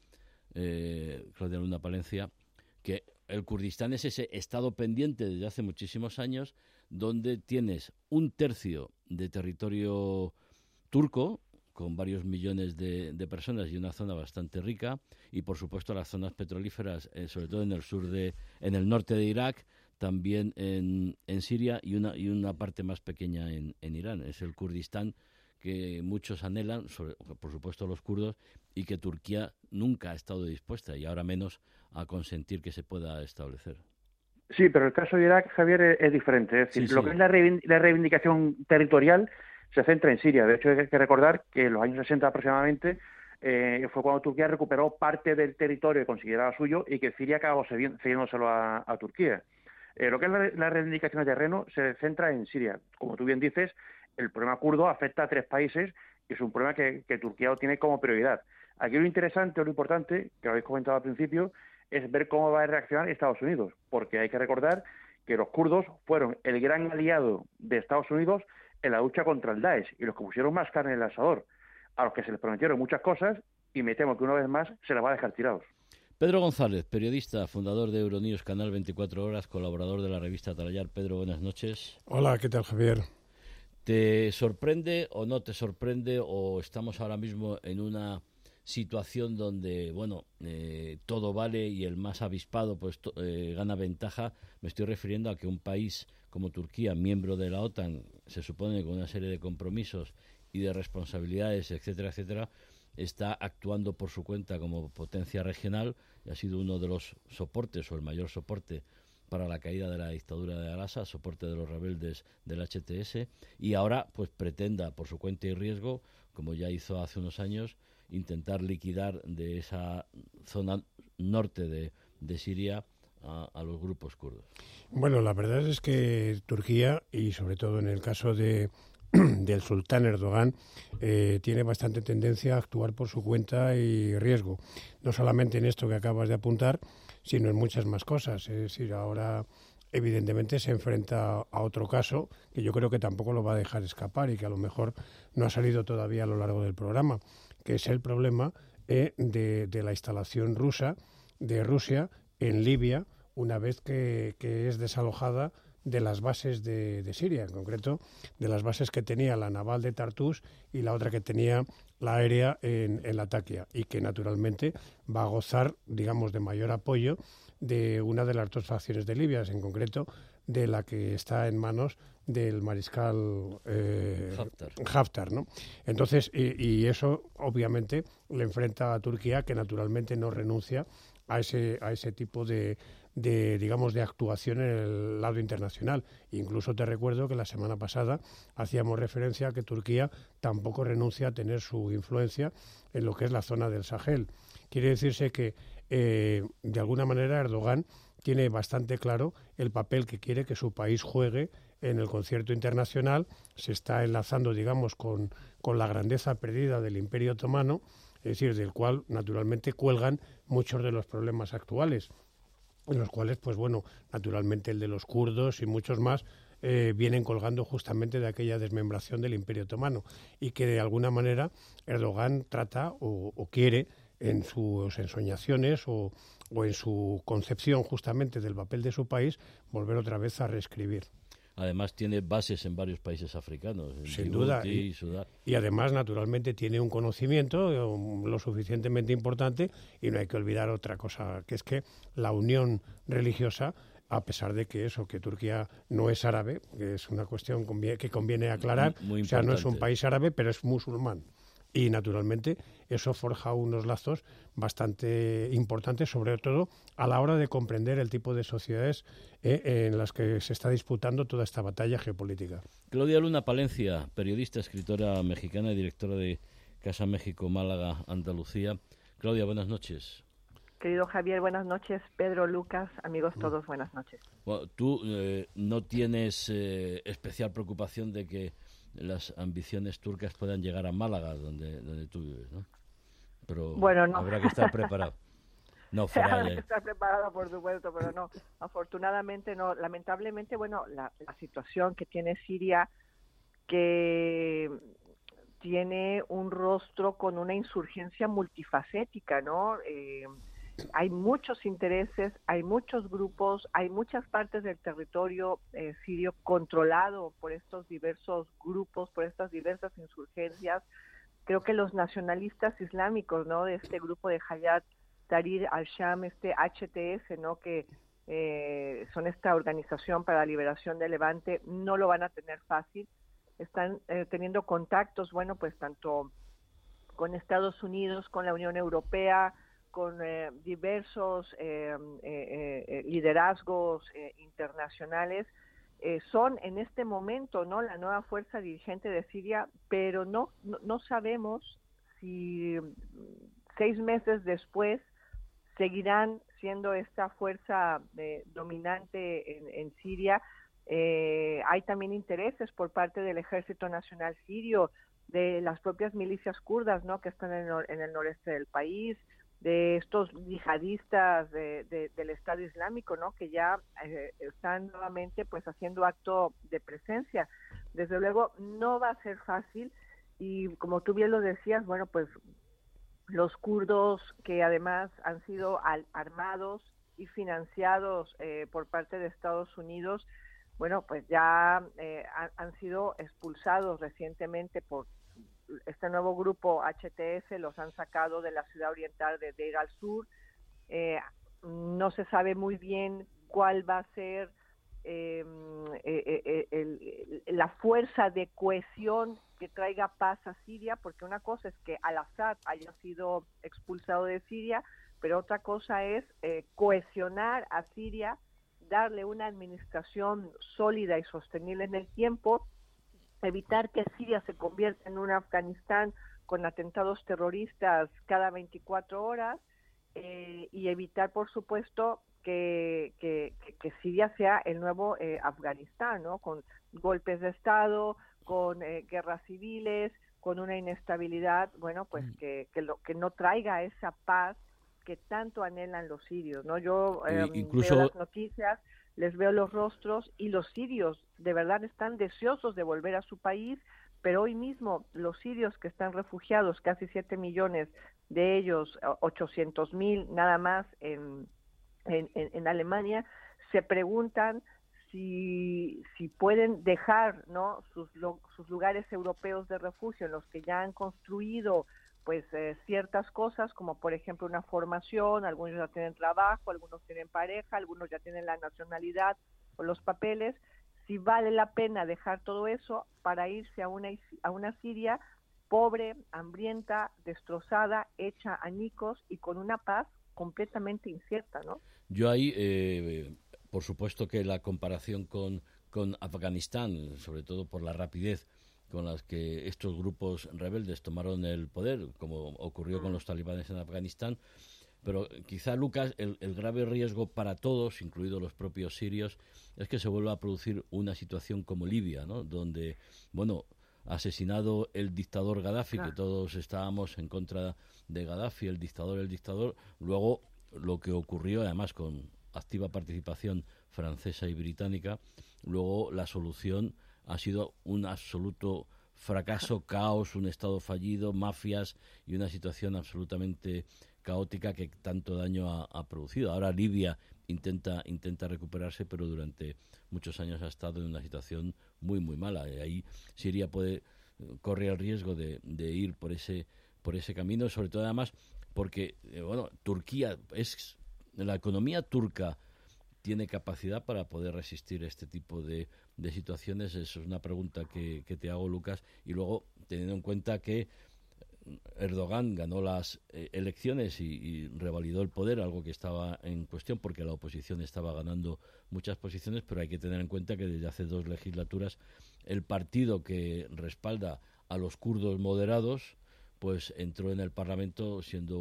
Luna Palencia, que el Kurdistán es ese estado pendiente desde hace muchísimos años, donde tienes 1/3 de territorio turco, con varios millones de personas y una zona bastante rica, y por supuesto las zonas petrolíferas, sobre todo en el norte de Irak, también en Siria y una parte más pequeña en Irán. Es el Kurdistán que muchos anhelan, por supuesto los kurdos, y que Turquía nunca ha estado dispuesta, y ahora menos, a consentir que se pueda establecer. Sí, pero el caso de Irak, Javier, es diferente. Es decir, lo que es la reivindicación territorial se centra en Siria. De hecho, hay que recordar que en los años 60 aproximadamente fue cuando Turquía recuperó parte del territorio que consideraba suyo y que Siria acabó cediéndoselo a Turquía. Lo que es la reivindicación de terreno se centra en Siria. Como tú bien dices, el problema kurdo afecta a 3 países y es un problema que Turquía lo tiene como prioridad. Aquí lo interesante o lo importante, que lo habéis comentado al principio, es ver cómo va a reaccionar Estados Unidos, porque hay que recordar que los kurdos fueron el gran aliado de Estados Unidos en la lucha contra el Daesh, y los que pusieron más carne en el asador, a los que se les prometieron muchas cosas, y me temo que una vez más se las va a dejar tirados. Pedro González, periodista, fundador de Euronews, Canal 24 Horas, colaborador de la revista Talayar. Pedro, buenas noches. Hola, ¿qué tal, Javier? ¿Te sorprende o no te sorprende, o estamos ahora mismo en una situación donde, bueno, todo vale y el más avispado pues gana ventaja? Me estoy refiriendo a que un país como Turquía, miembro de la OTAN, se supone con una serie de compromisos y de responsabilidades, etcétera, etcétera, está actuando por su cuenta como potencia regional y ha sido uno de los soportes o el mayor soporte para la caída de la dictadura de Al-Assad, soporte de los rebeldes del HTS, y ahora pues pretenda por su cuenta y riesgo, como ya hizo hace unos años, intentar liquidar de esa zona norte de Siria a los grupos kurdos. Bueno, la verdad es que Turquía, y sobre todo en el caso del sultán Erdogan, tiene bastante tendencia a actuar por su cuenta y riesgo, no solamente en esto que acabas de apuntar, sino en muchas más cosas. Es decir, ahora evidentemente se enfrenta a otro caso que yo creo que tampoco lo va a dejar escapar y que a lo mejor no ha salido todavía a lo largo del programa, que es el problema de la instalación rusa de Rusia en Libia, una vez que es desalojada de las bases de Siria, en concreto de las bases que tenía la naval de Tartus y la otra que tenía la aérea en Latakia, y que naturalmente va a gozar, digamos, de mayor apoyo de una de las dos facciones de Libia, en concreto de la que está en manos del mariscal Haftar, ¿no? Entonces, y eso obviamente le enfrenta a Turquía, que naturalmente no renuncia a ese tipo de digamos, de actuación en el lado internacional. Incluso te recuerdo que la semana pasada hacíamos referencia a que Turquía tampoco renuncia a tener su influencia en lo que es la zona del Sahel. Quiere decirse que, de alguna manera, Erdogan tiene bastante claro el papel que quiere que su país juegue en el concierto internacional. Se está enlazando, digamos, con la grandeza perdida del Imperio Otomano, es decir, del cual, naturalmente, cuelgan muchos de los problemas actuales, en los cuales, pues bueno, naturalmente el de los kurdos y muchos más vienen colgando justamente de aquella desmembración del Imperio Otomano, y que de alguna manera Erdogan trata o quiere en sus ensoñaciones o en su concepción justamente del papel de su país volver otra vez a reescribir. Además tiene bases en varios países africanos, en sin duda, y Sudán. Y además, naturalmente, tiene un conocimiento lo suficientemente importante, y no hay que olvidar otra cosa, que es que la unión religiosa, a pesar de que que Turquía no es árabe, que es una cuestión que conviene aclarar, muy o sea, no es un país árabe, pero es musulmán. Y, naturalmente, eso forja unos lazos bastante importantes, sobre todo a la hora de comprender el tipo de sociedades en las que se está disputando toda esta batalla geopolítica. Claudia Luna Palencia, periodista, escritora mexicana y directora de Casa México, Málaga, Andalucía. Claudia, buenas noches. Querido Javier, buenas noches. Pedro, Lucas, amigos todos, buenas noches. Bueno, tú no tienes especial preocupación de que las ambiciones turcas puedan llegar a Málaga, donde tú vives, ¿no? Pero bueno, no. Habrá que estar preparado. No, habrá que estar preparado, por supuesto, pero no. Afortunadamente no. Lamentablemente, bueno, la situación que tiene Siria, que tiene un rostro con una insurgencia multifacética, ¿no? Hay muchos intereses, hay muchos grupos, hay muchas partes del territorio sirio controlado por estos diversos grupos, por estas diversas insurgencias. Creo que los nacionalistas islámicos, ¿no?, de este grupo de Hayat Tahrir al-Sham, este HTS, ¿no?, que son esta organización para la liberación del Levante, no lo van a tener fácil. Están teniendo contactos, bueno, pues tanto con Estados Unidos, con la Unión Europea, con diversos liderazgos internacionales. Son en este momento, ¿no?, la nueva fuerza dirigente de Siria, pero no sabemos si 6 meses después seguirán siendo esta fuerza dominante en Siria. Hay también intereses por parte del Ejército Nacional Sirio, de las propias milicias kurdas, ¿no?, que están en el noreste del país, de estos yihadistas del Estado Islámico, ¿no?, que ya están nuevamente pues haciendo acto de presencia. desde luego no va a ser fácil y como tú bien lo decías, bueno, pues los kurdos que además han sido armados y financiados por parte de Estados Unidos, bueno, pues ya han sido expulsados recientemente por este nuevo grupo HTS, los han sacado de la ciudad oriental de Deir al-Sur. No se sabe muy bien cuál va a ser la fuerza de cohesión que traiga paz a Siria, porque una cosa es que al-Assad haya sido expulsado de Siria, pero otra cosa es cohesionar a Siria, darle una administración sólida y sostenible en el tiempo, evitar que Siria se convierta en un Afganistán con atentados terroristas cada 24 horas y evitar, por supuesto, que Siria sea el nuevo Afganistán, ¿no? Con golpes de Estado, con guerras civiles, con una inestabilidad, bueno, pues que no traiga esa paz que tanto anhelan los sirios, ¿no? Yo incluso veo las noticias, les veo los rostros y los sirios de verdad están deseosos de volver a su país, pero hoy mismo los sirios que están refugiados, casi 7 millones de ellos, 800.000 nada más en Alemania, se preguntan si pueden dejar, ¿no?, sus lugares europeos de refugio en los que ya han construido pues ciertas cosas, como por ejemplo una formación, algunos ya tienen trabajo, algunos tienen pareja, algunos ya tienen la nacionalidad o los papeles, si vale la pena dejar todo eso para irse a una Siria pobre, hambrienta, destrozada, hecha añicos y con una paz completamente incierta, ¿no? Yo ahí, por supuesto que la comparación con Afganistán, sobre todo por la rapidez con las que estos grupos rebeldes tomaron el poder, como ocurrió con los talibanes en Afganistán, pero quizá, Lucas, el grave riesgo para todos, incluidos los propios sirios, es que se vuelva a producir una situación como Libia, ¿no?, donde, bueno, asesinado el dictador Gaddafi, que todos estábamos en contra de Gaddafi, el dictador, luego lo que ocurrió, además con activa participación francesa y británica, luego la solución ha sido un absoluto fracaso, caos, un Estado fallido, mafias y una situación absolutamente caótica que tanto daño ha producido. Ahora Libia intenta recuperarse, pero durante muchos años ha estado en una situación muy, muy mala. Y ahí Siria corre el riesgo de ir por ese camino, sobre todo además porque, Turquía la economía turca tiene capacidad para poder resistir este tipo de situaciones. Eso es una pregunta que te hago, Lucas, y luego teniendo en cuenta que Erdogan ganó las elecciones y revalidó el poder, algo que estaba en cuestión porque la oposición estaba ganando muchas posiciones, pero hay que tener en cuenta que desde hace 2 legislaturas el partido que respalda a los kurdos moderados pues entró en el Parlamento siendo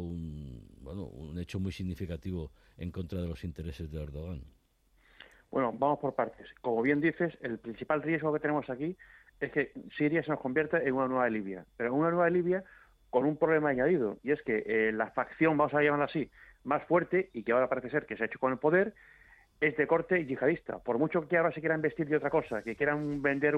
un hecho muy significativo en contra de los intereses de Erdogan. Bueno, vamos por partes. Como bien dices, el principal riesgo que tenemos aquí es que Siria se nos convierta en una nueva Libia, pero en una nueva Libia con un problema añadido, y es que la facción, vamos a llamarla así, más fuerte, y que ahora parece ser que se ha hecho con el poder, es de corte yihadista. Por mucho que ahora se quieran vestir de otra cosa, que quieran vender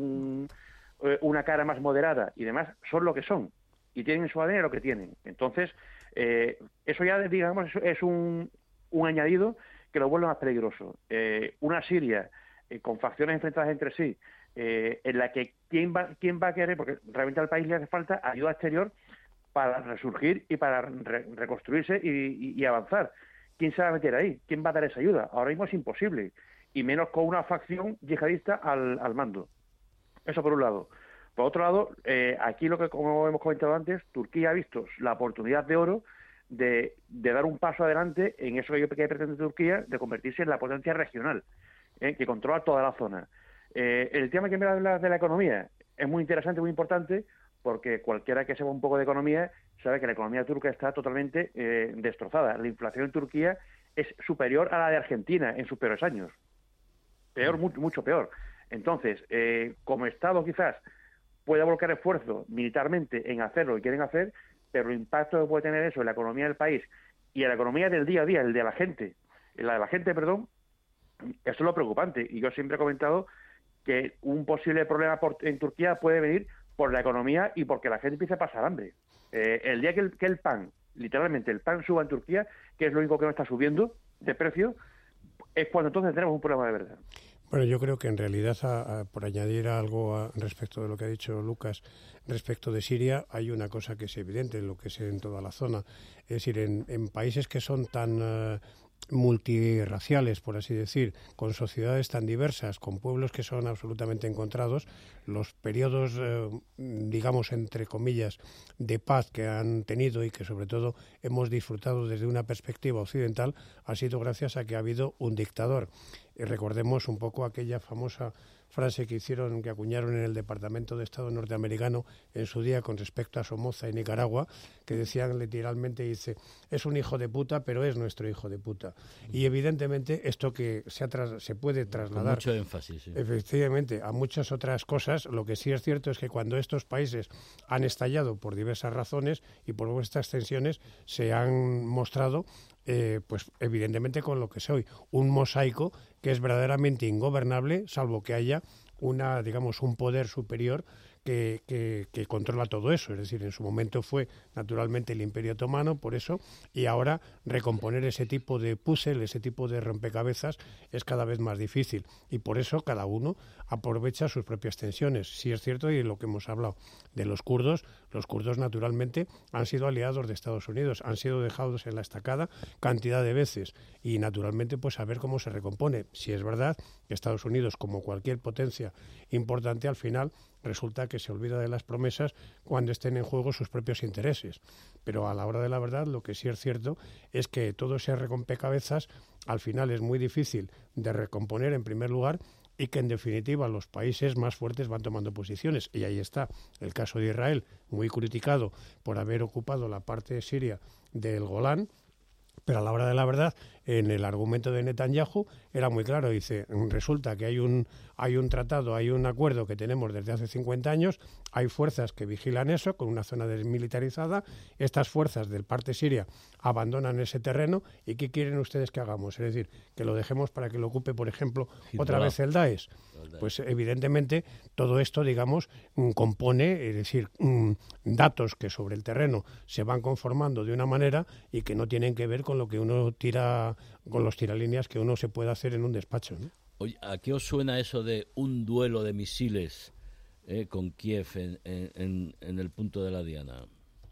una cara más moderada y demás, son lo que son, y tienen en su ADN lo que tienen. Entonces, eso ya, digamos, es un añadido que lo vuelve más peligroso. Una Siria con facciones enfrentadas entre sí, en la que quién va a querer, porque realmente al país le hace falta ayuda exterior para resurgir y para reconstruirse y avanzar. ¿Quién se va a meter ahí? ¿Quién va a dar esa ayuda? Ahora mismo es imposible, y menos con una facción yihadista al mando. Eso por un lado. Por otro lado, aquí lo que, como hemos comentado antes, Turquía ha visto la oportunidad de oro de dar un paso adelante en eso que pretende Turquía, de convertirse en la potencia regional, que controla toda la zona. El tema que me hablas de la economía es muy interesante, muy importante, porque cualquiera que sepa un poco de economía sabe que la economía turca está totalmente destrozada. La inflación en Turquía es superior a la de Argentina en sus peores años. Peor, mucho peor. Entonces, como Estado quizás pueda volcar esfuerzo militarmente en hacer lo que quieren hacer, pero el impacto que puede tener eso en la economía del país y en la economía del día a día, eso es lo preocupante. Y yo siempre he comentado que un posible problema en Turquía puede venir por la economía y porque la gente empiece a pasar hambre. El día que el pan, literalmente el pan suba en Turquía, que es lo único que no está subiendo de precio, es cuando entonces tenemos un problema de verdad. Bueno, yo creo que en realidad, por añadir algo respecto de lo que ha dicho Lucas, respecto de Siria, hay una cosa que es evidente en lo que es en toda la zona. Es decir, en países que son tan multirraciales, por así decir, con sociedades tan diversas, con pueblos que son absolutamente encontrados, los periodos, digamos, entre comillas, de paz que han tenido y que sobre todo hemos disfrutado desde una perspectiva occidental, ha sido gracias a que ha habido un dictador. Y recordemos un poco aquella famosa frase que acuñaron en el Departamento de Estado norteamericano en su día con respecto a Somoza y Nicaragua, que decían literalmente, dice, es un hijo de puta, pero es nuestro hijo de puta. Y evidentemente esto que se puede trasladar, con mucho énfasis, sí, efectivamente, a muchas otras cosas. Lo que sí es cierto es que cuando estos países han estallado por diversas razones y por estas tensiones, se han mostrado pues evidentemente con lo que soy, un mosaico que es verdaderamente ingobernable, salvo que haya un poder superior que controla todo eso. Es decir, en su momento fue naturalmente el Imperio Otomano, por eso, y ahora recomponer ese tipo de puzzle, ese tipo de rompecabezas es cada vez más difícil, y por eso cada uno aprovecha sus propias tensiones. Sí es cierto, y lo que hemos hablado de los kurdos naturalmente han sido aliados de Estados Unidos, han sido dejados en la estacada cantidad de veces, y naturalmente pues a ver cómo se recompone. Si es verdad que Estados Unidos, como cualquier potencia importante, al final resulta que se olvida de las promesas cuando estén en juego sus propios intereses. Pero a la hora de la verdad, lo que sí es cierto es que todo ese rompecabezas al final es muy difícil de recomponer en primer lugar, y que en definitiva los países más fuertes van tomando posiciones. Y ahí está el caso de Israel, muy criticado por haber ocupado la parte de Siria del Golán, pero a la hora de la verdad, en el argumento de Netanyahu era muy claro. Dice, resulta que hay un tratado, hay un acuerdo que tenemos desde hace 50 años, hay fuerzas que vigilan eso, con una zona desmilitarizada, estas fuerzas del parte siria abandonan ese terreno, ¿y qué quieren ustedes que hagamos? Es decir, que lo dejemos para que lo ocupe, por ejemplo, otra vez el Daesh. Pues evidentemente todo esto, digamos, compone, es decir, datos que sobre el terreno se van conformando de una manera y que no tienen que ver con lo que uno tira, con los tiralíneas que uno se puede hacer en un despacho, ¿no? Oye, ¿a qué os suena eso de un duelo de misiles con Kiev en el punto de la Diana?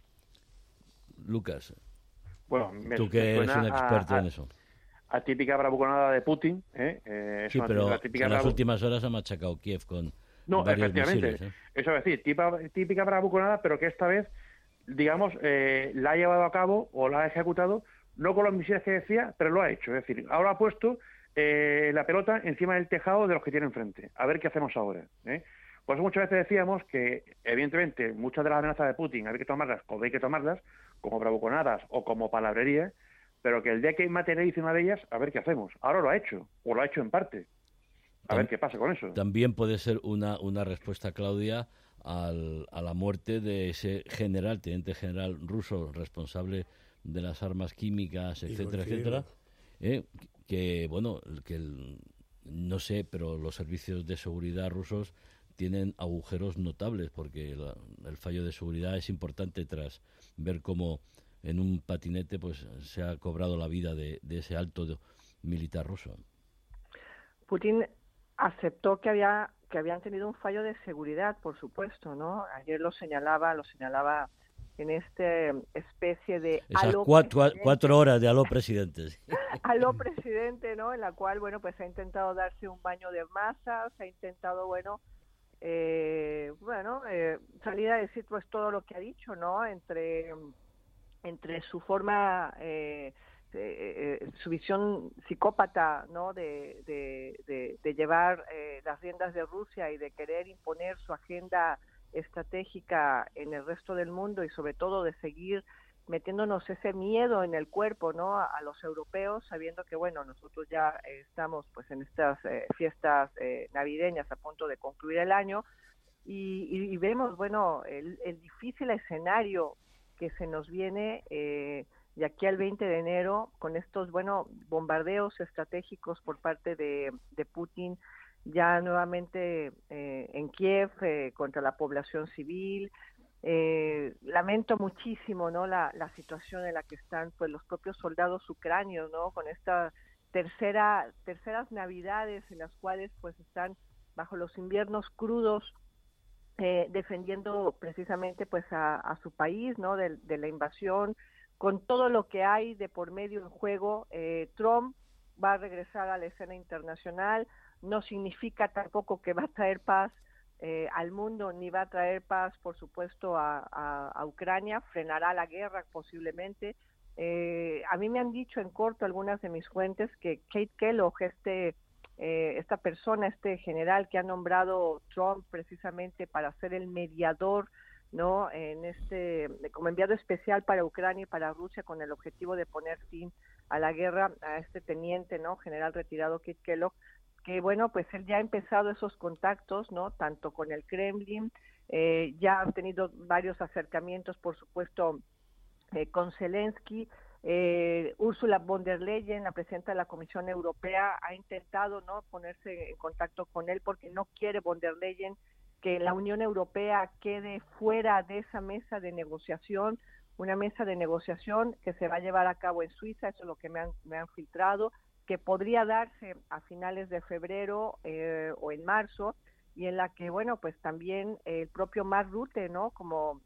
Lucas, bueno, tú que eres un experto en eso. A típica bravuconada de Putin. Sí, pero en las últimas horas ha machacado Kiev con varios misiles. Eso es decir, típica bravuconada, pero que esta vez, digamos, la ha llevado a cabo o la ha ejecutado, no con los misiles que decía, pero lo ha hecho. Es decir, ahora ha puesto la pelota encima del tejado de los que tiene enfrente. A ver qué hacemos ahora. Por eso muchas veces decíamos que, evidentemente, muchas de las amenazas de Putin hay que tomarlas como hay que tomarlas, como bravuconadas o como palabrería, pero que el día que materialice una de ellas, a ver qué hacemos. Ahora lo ha hecho, o lo ha hecho en parte. A ver qué pasa con eso. También puede ser una respuesta, Claudia, a la muerte de ese teniente general ruso responsable de las armas químicas, etcétera, etcétera, no sé, pero los servicios de seguridad rusos tienen agujeros notables, porque el fallo de seguridad es importante tras ver cómo en un patinete pues se ha cobrado la vida de ese alto militar ruso. Putin aceptó que habían tenido un fallo de seguridad, por supuesto, ¿no? Ayer lo señalaba en esta especie de esas 4 horas de aló presidente. Aló presidente, ¿no? En la cual, bueno, pues ha intentado darse un baño de masas, ha intentado, salir a decir pues todo lo que ha dicho, ¿no? Entre su forma, su visión psicópata, ¿no? De llevar las riendas de Rusia y de querer imponer su agenda estratégica en el resto del mundo, y sobre todo de seguir metiéndonos ese miedo en el cuerpo, ¿no? A los europeos, sabiendo que, bueno, nosotros ya estamos pues en estas fiestas navideñas a punto de concluir el año, y vemos, bueno, el difícil escenario que se nos viene de aquí al 20 de enero con estos, bombardeos estratégicos por parte de Putin ya nuevamente en Kiev contra la población civil. Lamento muchísimo, ¿no?, la situación en la que están pues los propios soldados ucranios, ¿no?, con estas terceras navidades en las cuales pues están bajo los inviernos crudos, defendiendo precisamente pues a su país, ¿no?, de la invasión, con todo lo que hay de por medio en juego. Trump va a regresar a la escena internacional, no significa tampoco que va a traer paz al mundo, ni va a traer paz, por supuesto, a Ucrania, frenará la guerra posiblemente. A mí me han dicho en corto algunas de mis fuentes que Kate Kellogg, esta persona, este general que ha nombrado Trump precisamente para ser el mediador, ¿no?, como enviado especial para Ucrania y para Rusia, con el objetivo de poner fin a la guerra, a este teniente, ¿no?, general retirado Kate Kellogg, que bueno, pues él ya ha empezado esos contactos, ¿no?, tanto con el Kremlin, ya han tenido varios acercamientos, por supuesto, con Zelensky. Ursula von der Leyen, la presidenta de la Comisión Europea, ha intentado, ¿no?, ponerse en contacto con él, porque no quiere von der Leyen que la Unión Europea quede fuera de esa mesa de negociación, una mesa de negociación que se va a llevar a cabo en Suiza, eso es lo que me han filtrado, que podría darse a finales de febrero o en marzo, y en la que, bueno, pues también el propio Mark Rutte, ¿no?, como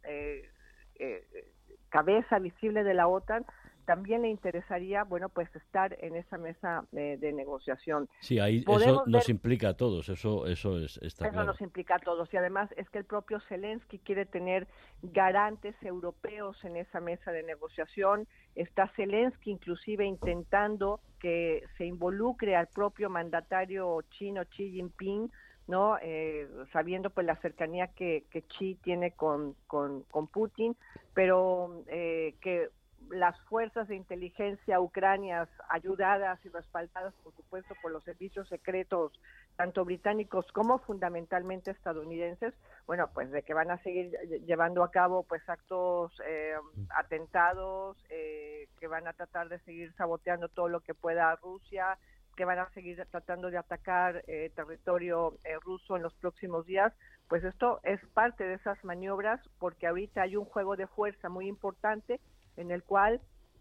cabeza visible de la OTAN, también le interesaría, bueno, pues estar en esa mesa de negociación. Sí, ahí eso nos implica a todos, eso está claro. Eso nos implica a todos, y además es que el propio Zelensky quiere tener garantes europeos en esa mesa de negociación. Está Zelensky inclusive intentando que se involucre al propio mandatario chino Xi Jinping, ¿no?, sabiendo pues la cercanía que Xi tiene con Putin, pero que las fuerzas de inteligencia ucranianas, ayudadas y respaldadas, por supuesto, por los servicios secretos, tanto británicos como fundamentalmente estadounidenses, bueno, pues de que van a seguir llevando a cabo pues actos, atentados, que van a tratar de seguir saboteando todo lo que pueda a Rusia, que van a seguir tratando de atacar territorio ruso en los próximos días. Pues esto es parte de esas maniobras, porque ahorita hay un juego de fuerza muy importante en el cual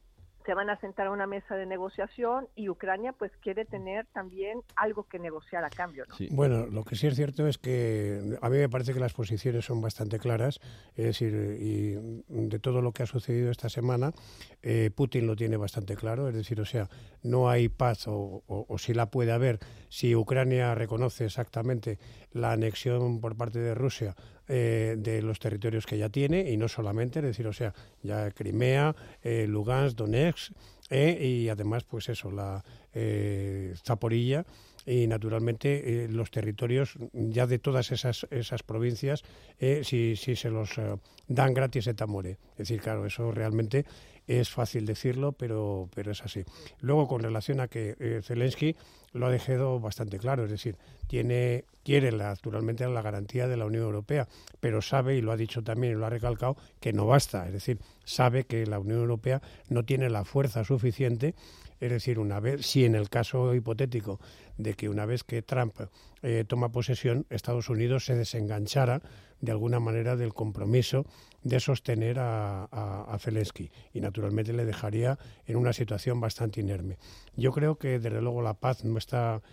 se van a sentar a una mesa de negociación, y Ucrania pues quiere tener también algo que negociar a cambio, ¿no? Sí. Bueno, lo que sí es cierto es que a mí me parece que las posiciones son bastante claras, es decir, y de todo lo que ha sucedido esta semana, Putin lo tiene bastante claro, es decir, o sea, no hay paz o si la puede haber si Ucrania reconoce exactamente la anexión por parte de Rusia de los territorios que ya tiene, y no solamente, es decir, o sea, ya Crimea, Lugansk, Donetsk, y además, pues eso, la Zaporilla, y naturalmente los territorios ya de todas esas provincias, si se los dan gratis et amore. Es decir, claro, eso realmente es fácil decirlo, pero es así. Luego, con relación a que Zelensky lo ha dejado bastante claro, es decir, quiere naturalmente la garantía de la Unión Europea, pero sabe, y lo ha dicho también y lo ha recalcado, que no basta, es decir, sabe que la Unión Europea no tiene la fuerza suficiente. Es decir, si en el caso hipotético de que una vez que Trump toma posesión, Estados Unidos se desenganchara de alguna manera del compromiso de sostener a Zelensky, y naturalmente le dejaría en una situación bastante inerme. Yo creo que desde luego la paz no está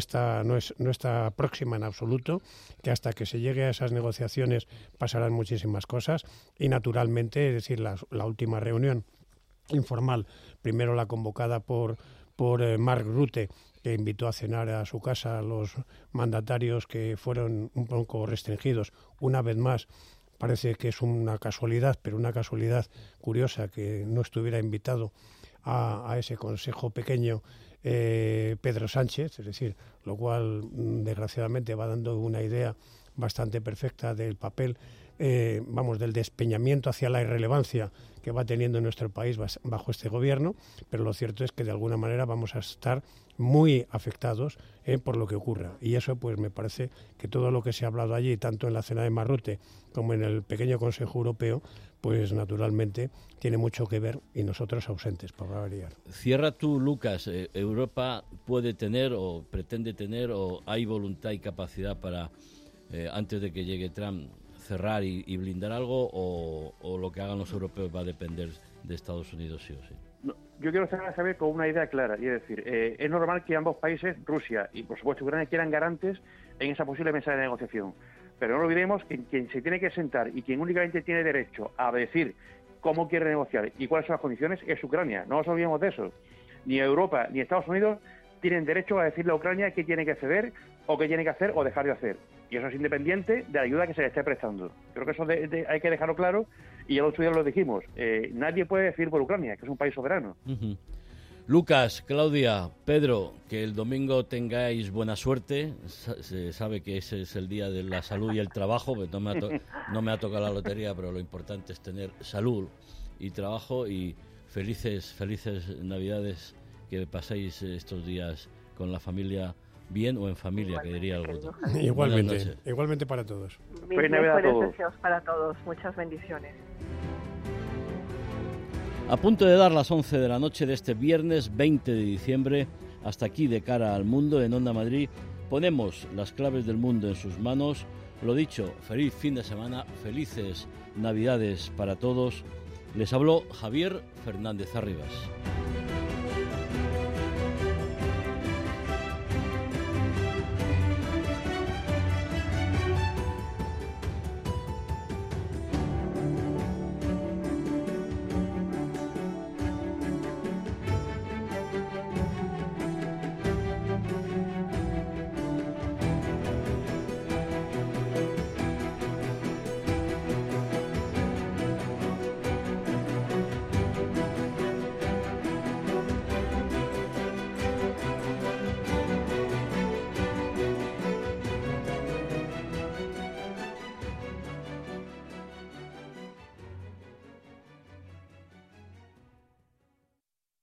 próxima en absoluto, que hasta que se llegue a esas negociaciones pasarán muchísimas cosas, y naturalmente, es decir, la última reunión informal, primero la convocada por Mark Rutte, que invitó a cenar a su casa a los mandatarios que fueron un poco restringidos. Una vez más, parece que es una casualidad, pero una casualidad curiosa que no estuviera invitado a ese consejo pequeño Pedro Sánchez, es decir, lo cual desgraciadamente va dando una idea bastante perfecta del papel, del despeñamiento hacia la irrelevancia que va teniendo nuestro país bajo este gobierno, pero lo cierto es que de alguna manera vamos a estar muy afectados por lo que ocurra. Y eso pues me parece que todo lo que se ha hablado allí, tanto en la cena de Marrute como en el pequeño Consejo Europeo, pues naturalmente tiene mucho que ver y nosotros ausentes, para variar. Cierra tú, Lucas. ¿Europa puede tener o pretende tener o hay voluntad y capacidad para, antes de que llegue Trump, cerrar y blindar algo, o lo que hagan los europeos va a depender de Estados Unidos sí o sí? No, yo quiero saber con una idea clara, y es decir, es normal que ambos países, Rusia y por supuesto Ucrania, quieran garantes en esa posible mesa de negociación, pero no olvidemos que quien se tiene que sentar y quien únicamente tiene derecho a decir cómo quiere negociar y cuáles son las condiciones es Ucrania. No nos olvidemos de eso. Ni Europa ni Estados Unidos tienen derecho a decirle a Ucrania qué tiene que ceder o qué tiene que hacer o dejar de hacer. Y eso es independiente de la ayuda que se le esté prestando. Creo que eso hay que dejarlo claro, y ya los estudios lo dijimos. Nadie puede decir por Ucrania, que es un país soberano. Uh-huh. Lucas, Claudia, Pedro, que el domingo tengáis buena suerte. Se sabe que ese es el día de la salud y el trabajo, pues no me ha tocado la lotería, pero lo importante es tener salud y trabajo, y felices Navidades, que paséis estos días con la familia bien o en familia, que diría algo. Igualmente para todos. Mil deseos para todos. Muchas bendiciones. A punto de dar las 11 de la noche de este viernes 20 de diciembre, hasta aquí De Cara al Mundo en Onda Madrid, ponemos las claves del mundo en sus manos. Lo dicho, feliz fin de semana, felices Navidades para todos. Les habló Javier Fernández Arribas.